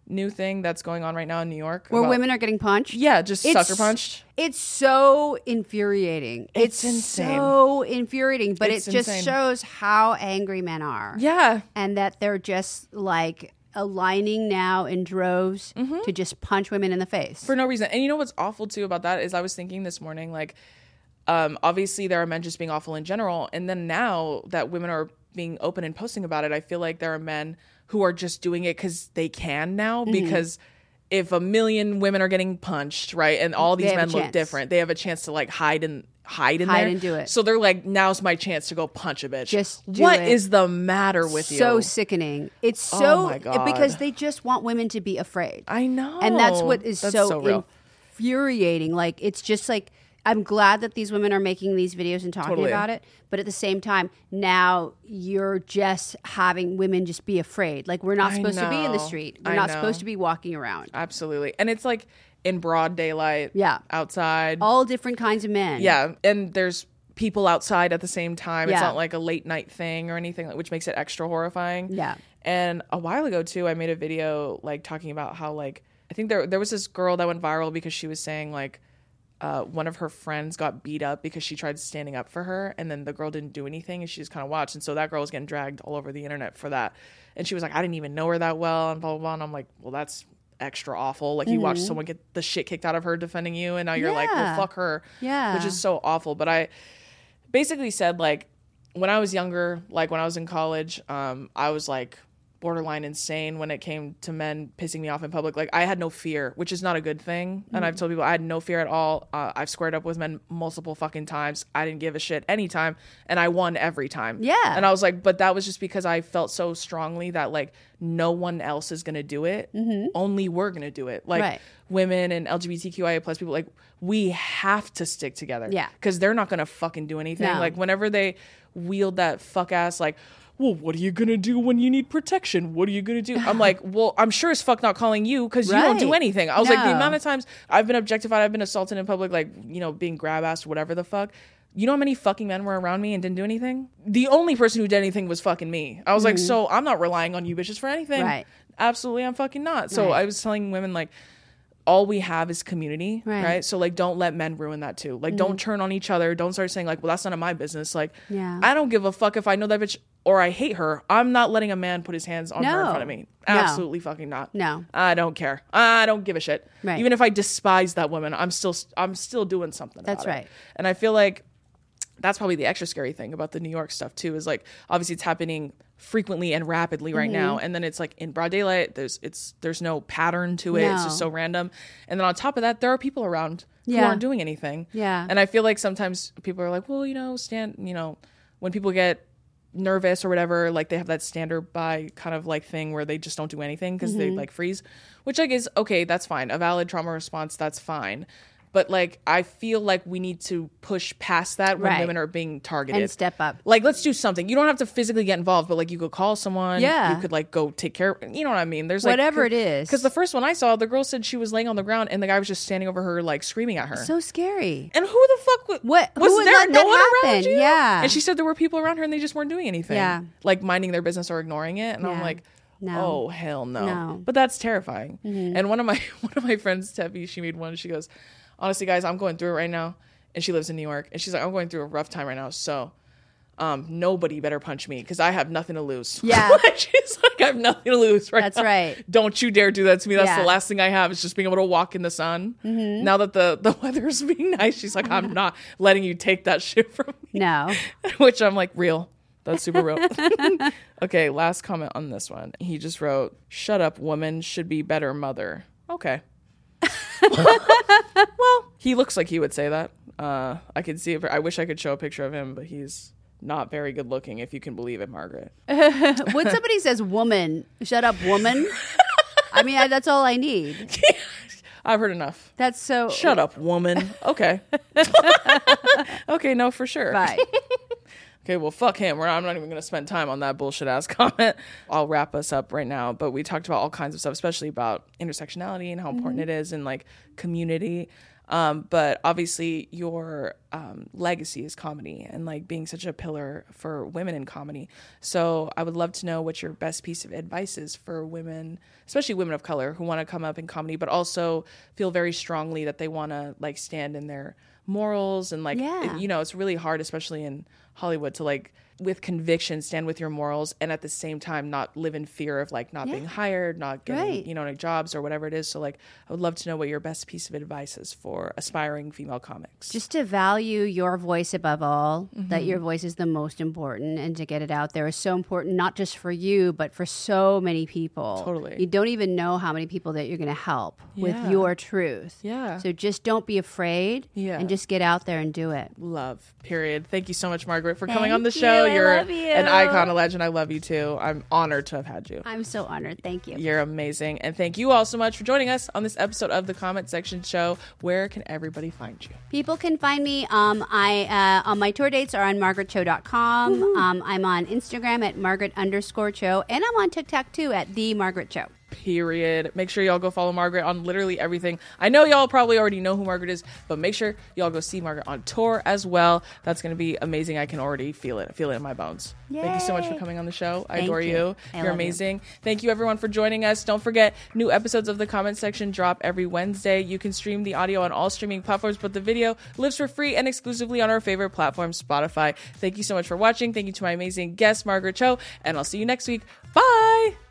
new thing that's going on right now in New York. Where about- women are getting punched? Yeah, just It's- sucker punched. It's so infuriating. It's It's, insane. so infuriating, but It's it just insane. shows how angry men are. Yeah. And that they're just like aligning now in droves to just punch women in the face. For no reason. And you know what's awful too about that is I was thinking this morning, like, um, obviously there are men just being awful in general. And then now that women are being open and posting about it, I feel like there are men who are just doing it because they can now. Mm-hmm. Because if a million women are getting punched, right, and all They these have a men look chance. different, they have a chance to like hide and hide in Hide there and do it. So they're like, now's my chance to go punch a bitch. Just do what it. is the matter with you? So sickening. It's so Oh my God. because they just want women to be afraid. I know. And that's what is That's so, so real. infuriating. Like it's just like I'm glad that these women are making these videos and talking Totally. about it, but at the same time, now you're just having women just be afraid. Like we're not I supposed to be in the know. street. We're I not know. supposed to be walking around. Absolutely. And it's like in broad daylight. Yeah. Outside. All different kinds of men. Yeah, and there's people outside at the same time. It's Yeah. not like a late night thing or anything, which makes it extra horrifying. Yeah. And a while ago too, I made a video like talking about how like I think there there was this girl that went viral because she was saying like uh, one of her friends got beat up because she tried standing up for her, and then the girl didn't do anything, and she just kind of watched, and so that girl was getting dragged all over the internet for that. And she was like, I didn't even know her that well, and blah blah blah. And I'm like, well, that's extra awful. Like you watch someone get the shit kicked out of her defending you, and now you're like, well, Yeah. fuck her. Yeah. Which is so awful. But I basically said like when I was younger, like when I was in college, um, I was like borderline insane when it came to men pissing me off in public. Like I had no fear, which is not a good thing. And I've told people I had no fear at all. Uh, I've squared up with men multiple fucking times. I didn't give a shit anytime, and I won every time. Yeah. And I was like, but that was just because I felt so strongly that like no one else is gonna do it. Only we're gonna do it. Like Right. women and L G B T Q I A plus people, like we have to stick together. Yeah. Because they're not gonna fucking do anything. No. Like whenever they wield that fuck ass like, well, what are you gonna do when you need protection? What are you gonna do? I'm like, well, I'm sure as fuck not calling you because you don't do Right. anything. I was like, the No. amount of times I've been objectified, I've been assaulted in public, like, you know, being grab assed, whatever the fuck. You know how many fucking men were around me and didn't do anything? The only person who did anything was fucking me. I was like, so I'm not relying on you bitches for anything. Right. Absolutely, I'm fucking not. So Right. I was telling women like, all we have is community, Right. right? So like, don't let men ruin that too. Like, don't turn on each other. Don't start saying like, well, that's none of my business. Like, Yeah. I don't give a fuck if I know that bitch or I hate her. I'm not letting a man put his hands on her in No. front of me. No. Absolutely fucking not. No. I don't care. I don't give a shit. Right. Even if I despise that woman, I'm still I'm still doing something. That's about it. right. And I feel like that's probably the extra scary thing about the New York stuff too, is like obviously it's happening frequently and rapidly right Mm-hmm. now, and then it's like in broad daylight. There's it's there's no pattern to it. It's No. just so random. And then on top of that, there are people around who Yeah. aren't doing anything. Yeah. And I feel like sometimes people are like, well, you know, stand, you know, when people get nervous or whatever, like they have that standard by kind of like thing where they just don't do anything because they Mm-hmm. like freeze, which like is okay. That's fine. A valid trauma response. That's fine. But like, I feel like we need to push past that when Right. women are being targeted. And step up. Like, let's do something. You don't have to physically get involved, but like, you could call someone. Yeah. You could like go take care. You know what I mean? There's like Whatever it is. Because the first one I saw, the girl said she was laying on the ground and the guy was just standing over her, like screaming at her. So scary. And who the fuck w- What- who was would there? let No that one around happen? you? Yeah. And she said there were people around her and they just weren't doing anything. Yeah. Like minding their business or ignoring it. And I'm Yeah. like, No. oh hell no. No. Mm-hmm. But that's terrifying. And one of my one of my friends, Tevi, she made one. She goes, honestly, guys, I'm going through it right now. And she lives in New York. And she's like, I'm going through a rough time right now. So um, nobody better punch me because I have nothing to lose. Yeah. She's like, I have nothing to lose right That's now. right. Don't you dare do that to me. That's Yeah. the last thing I have is just being able to walk in the sun. Mm-hmm. Now that the, the weather's being nice, she's like, I'm not letting you take that shit from me. No. Which I'm like, real. That's super real. Okay, last comment on this one. He just wrote, shut up, woman, should be better mother. Okay. Well, he looks like he would say that. Uh, I could see it. I wish I could show a picture of him, but he's not very good looking, if you can believe it, Margaret. When somebody says woman, shut up, woman. I mean, I, that's all I need. I've heard enough. That's so. Shut up, woman. Okay. Okay, no, for sure. Bye. Okay, well, fuck him. We're not, I'm not even going to spend time on that bullshit ass comment. I'll wrap us up right now. But we talked about all kinds of stuff, especially about intersectionality and how important it is and like community. Um, but obviously your um, legacy is comedy and like being such a pillar for women in comedy. So I would love to know what your best piece of advice is for women, especially women of color who want to come up in comedy, but also feel very strongly that they want to like stand in their morals and like, Yeah. it- you know, it's really hard, especially in Hollywood, to like with conviction stand with your morals and at the same time not live in fear of like not Yeah. being hired, not getting, Right. you know, any jobs or whatever it is. So like I would love to know what your best piece of advice is for aspiring female comics. Just to value your voice above all, Mm-hmm. that your voice is the most important, and to get it out there is so important, not just for you, but for so many people. Totally. You don't even know how many people that you're going to help Yeah. with your truth. Yeah. So just don't be afraid Yeah. and just get out there and do it. Love, period. Thank you so much, Margaret, for coming on Thank the show. you. I You're love you. an icon, a legend. I love you too. I'm honored to have had you. I'm so honored. Thank you. You're amazing. And thank you all so much for joining us on this episode of the Comment Section Show. Where can everybody find you? People can find me. Um, I uh, on my tour dates are on margaret cho dot com. Um, I'm on Instagram at Margaret underscore Cho, and I'm on TikTok too at the Margaret Cho. Period. Make sure y'all go follow Margaret on literally everything. I know y'all probably already know who Margaret is, but make sure y'all go see Margaret on tour as well. That's going to be amazing. I can already feel it. I feel it in my bones. Thank you so much for Yay. coming on the show. I Thank adore you. you. I You're love you. amazing. Thank you everyone for joining us. Don't forget, new episodes of the Comment Section drop every Wednesday. You can stream the audio on all streaming platforms, but the video lives for free and exclusively on our favorite platform, Spotify. Thank you so much for watching. Thank you to my amazing guest, Margaret Cho, and I'll see you next week. Bye!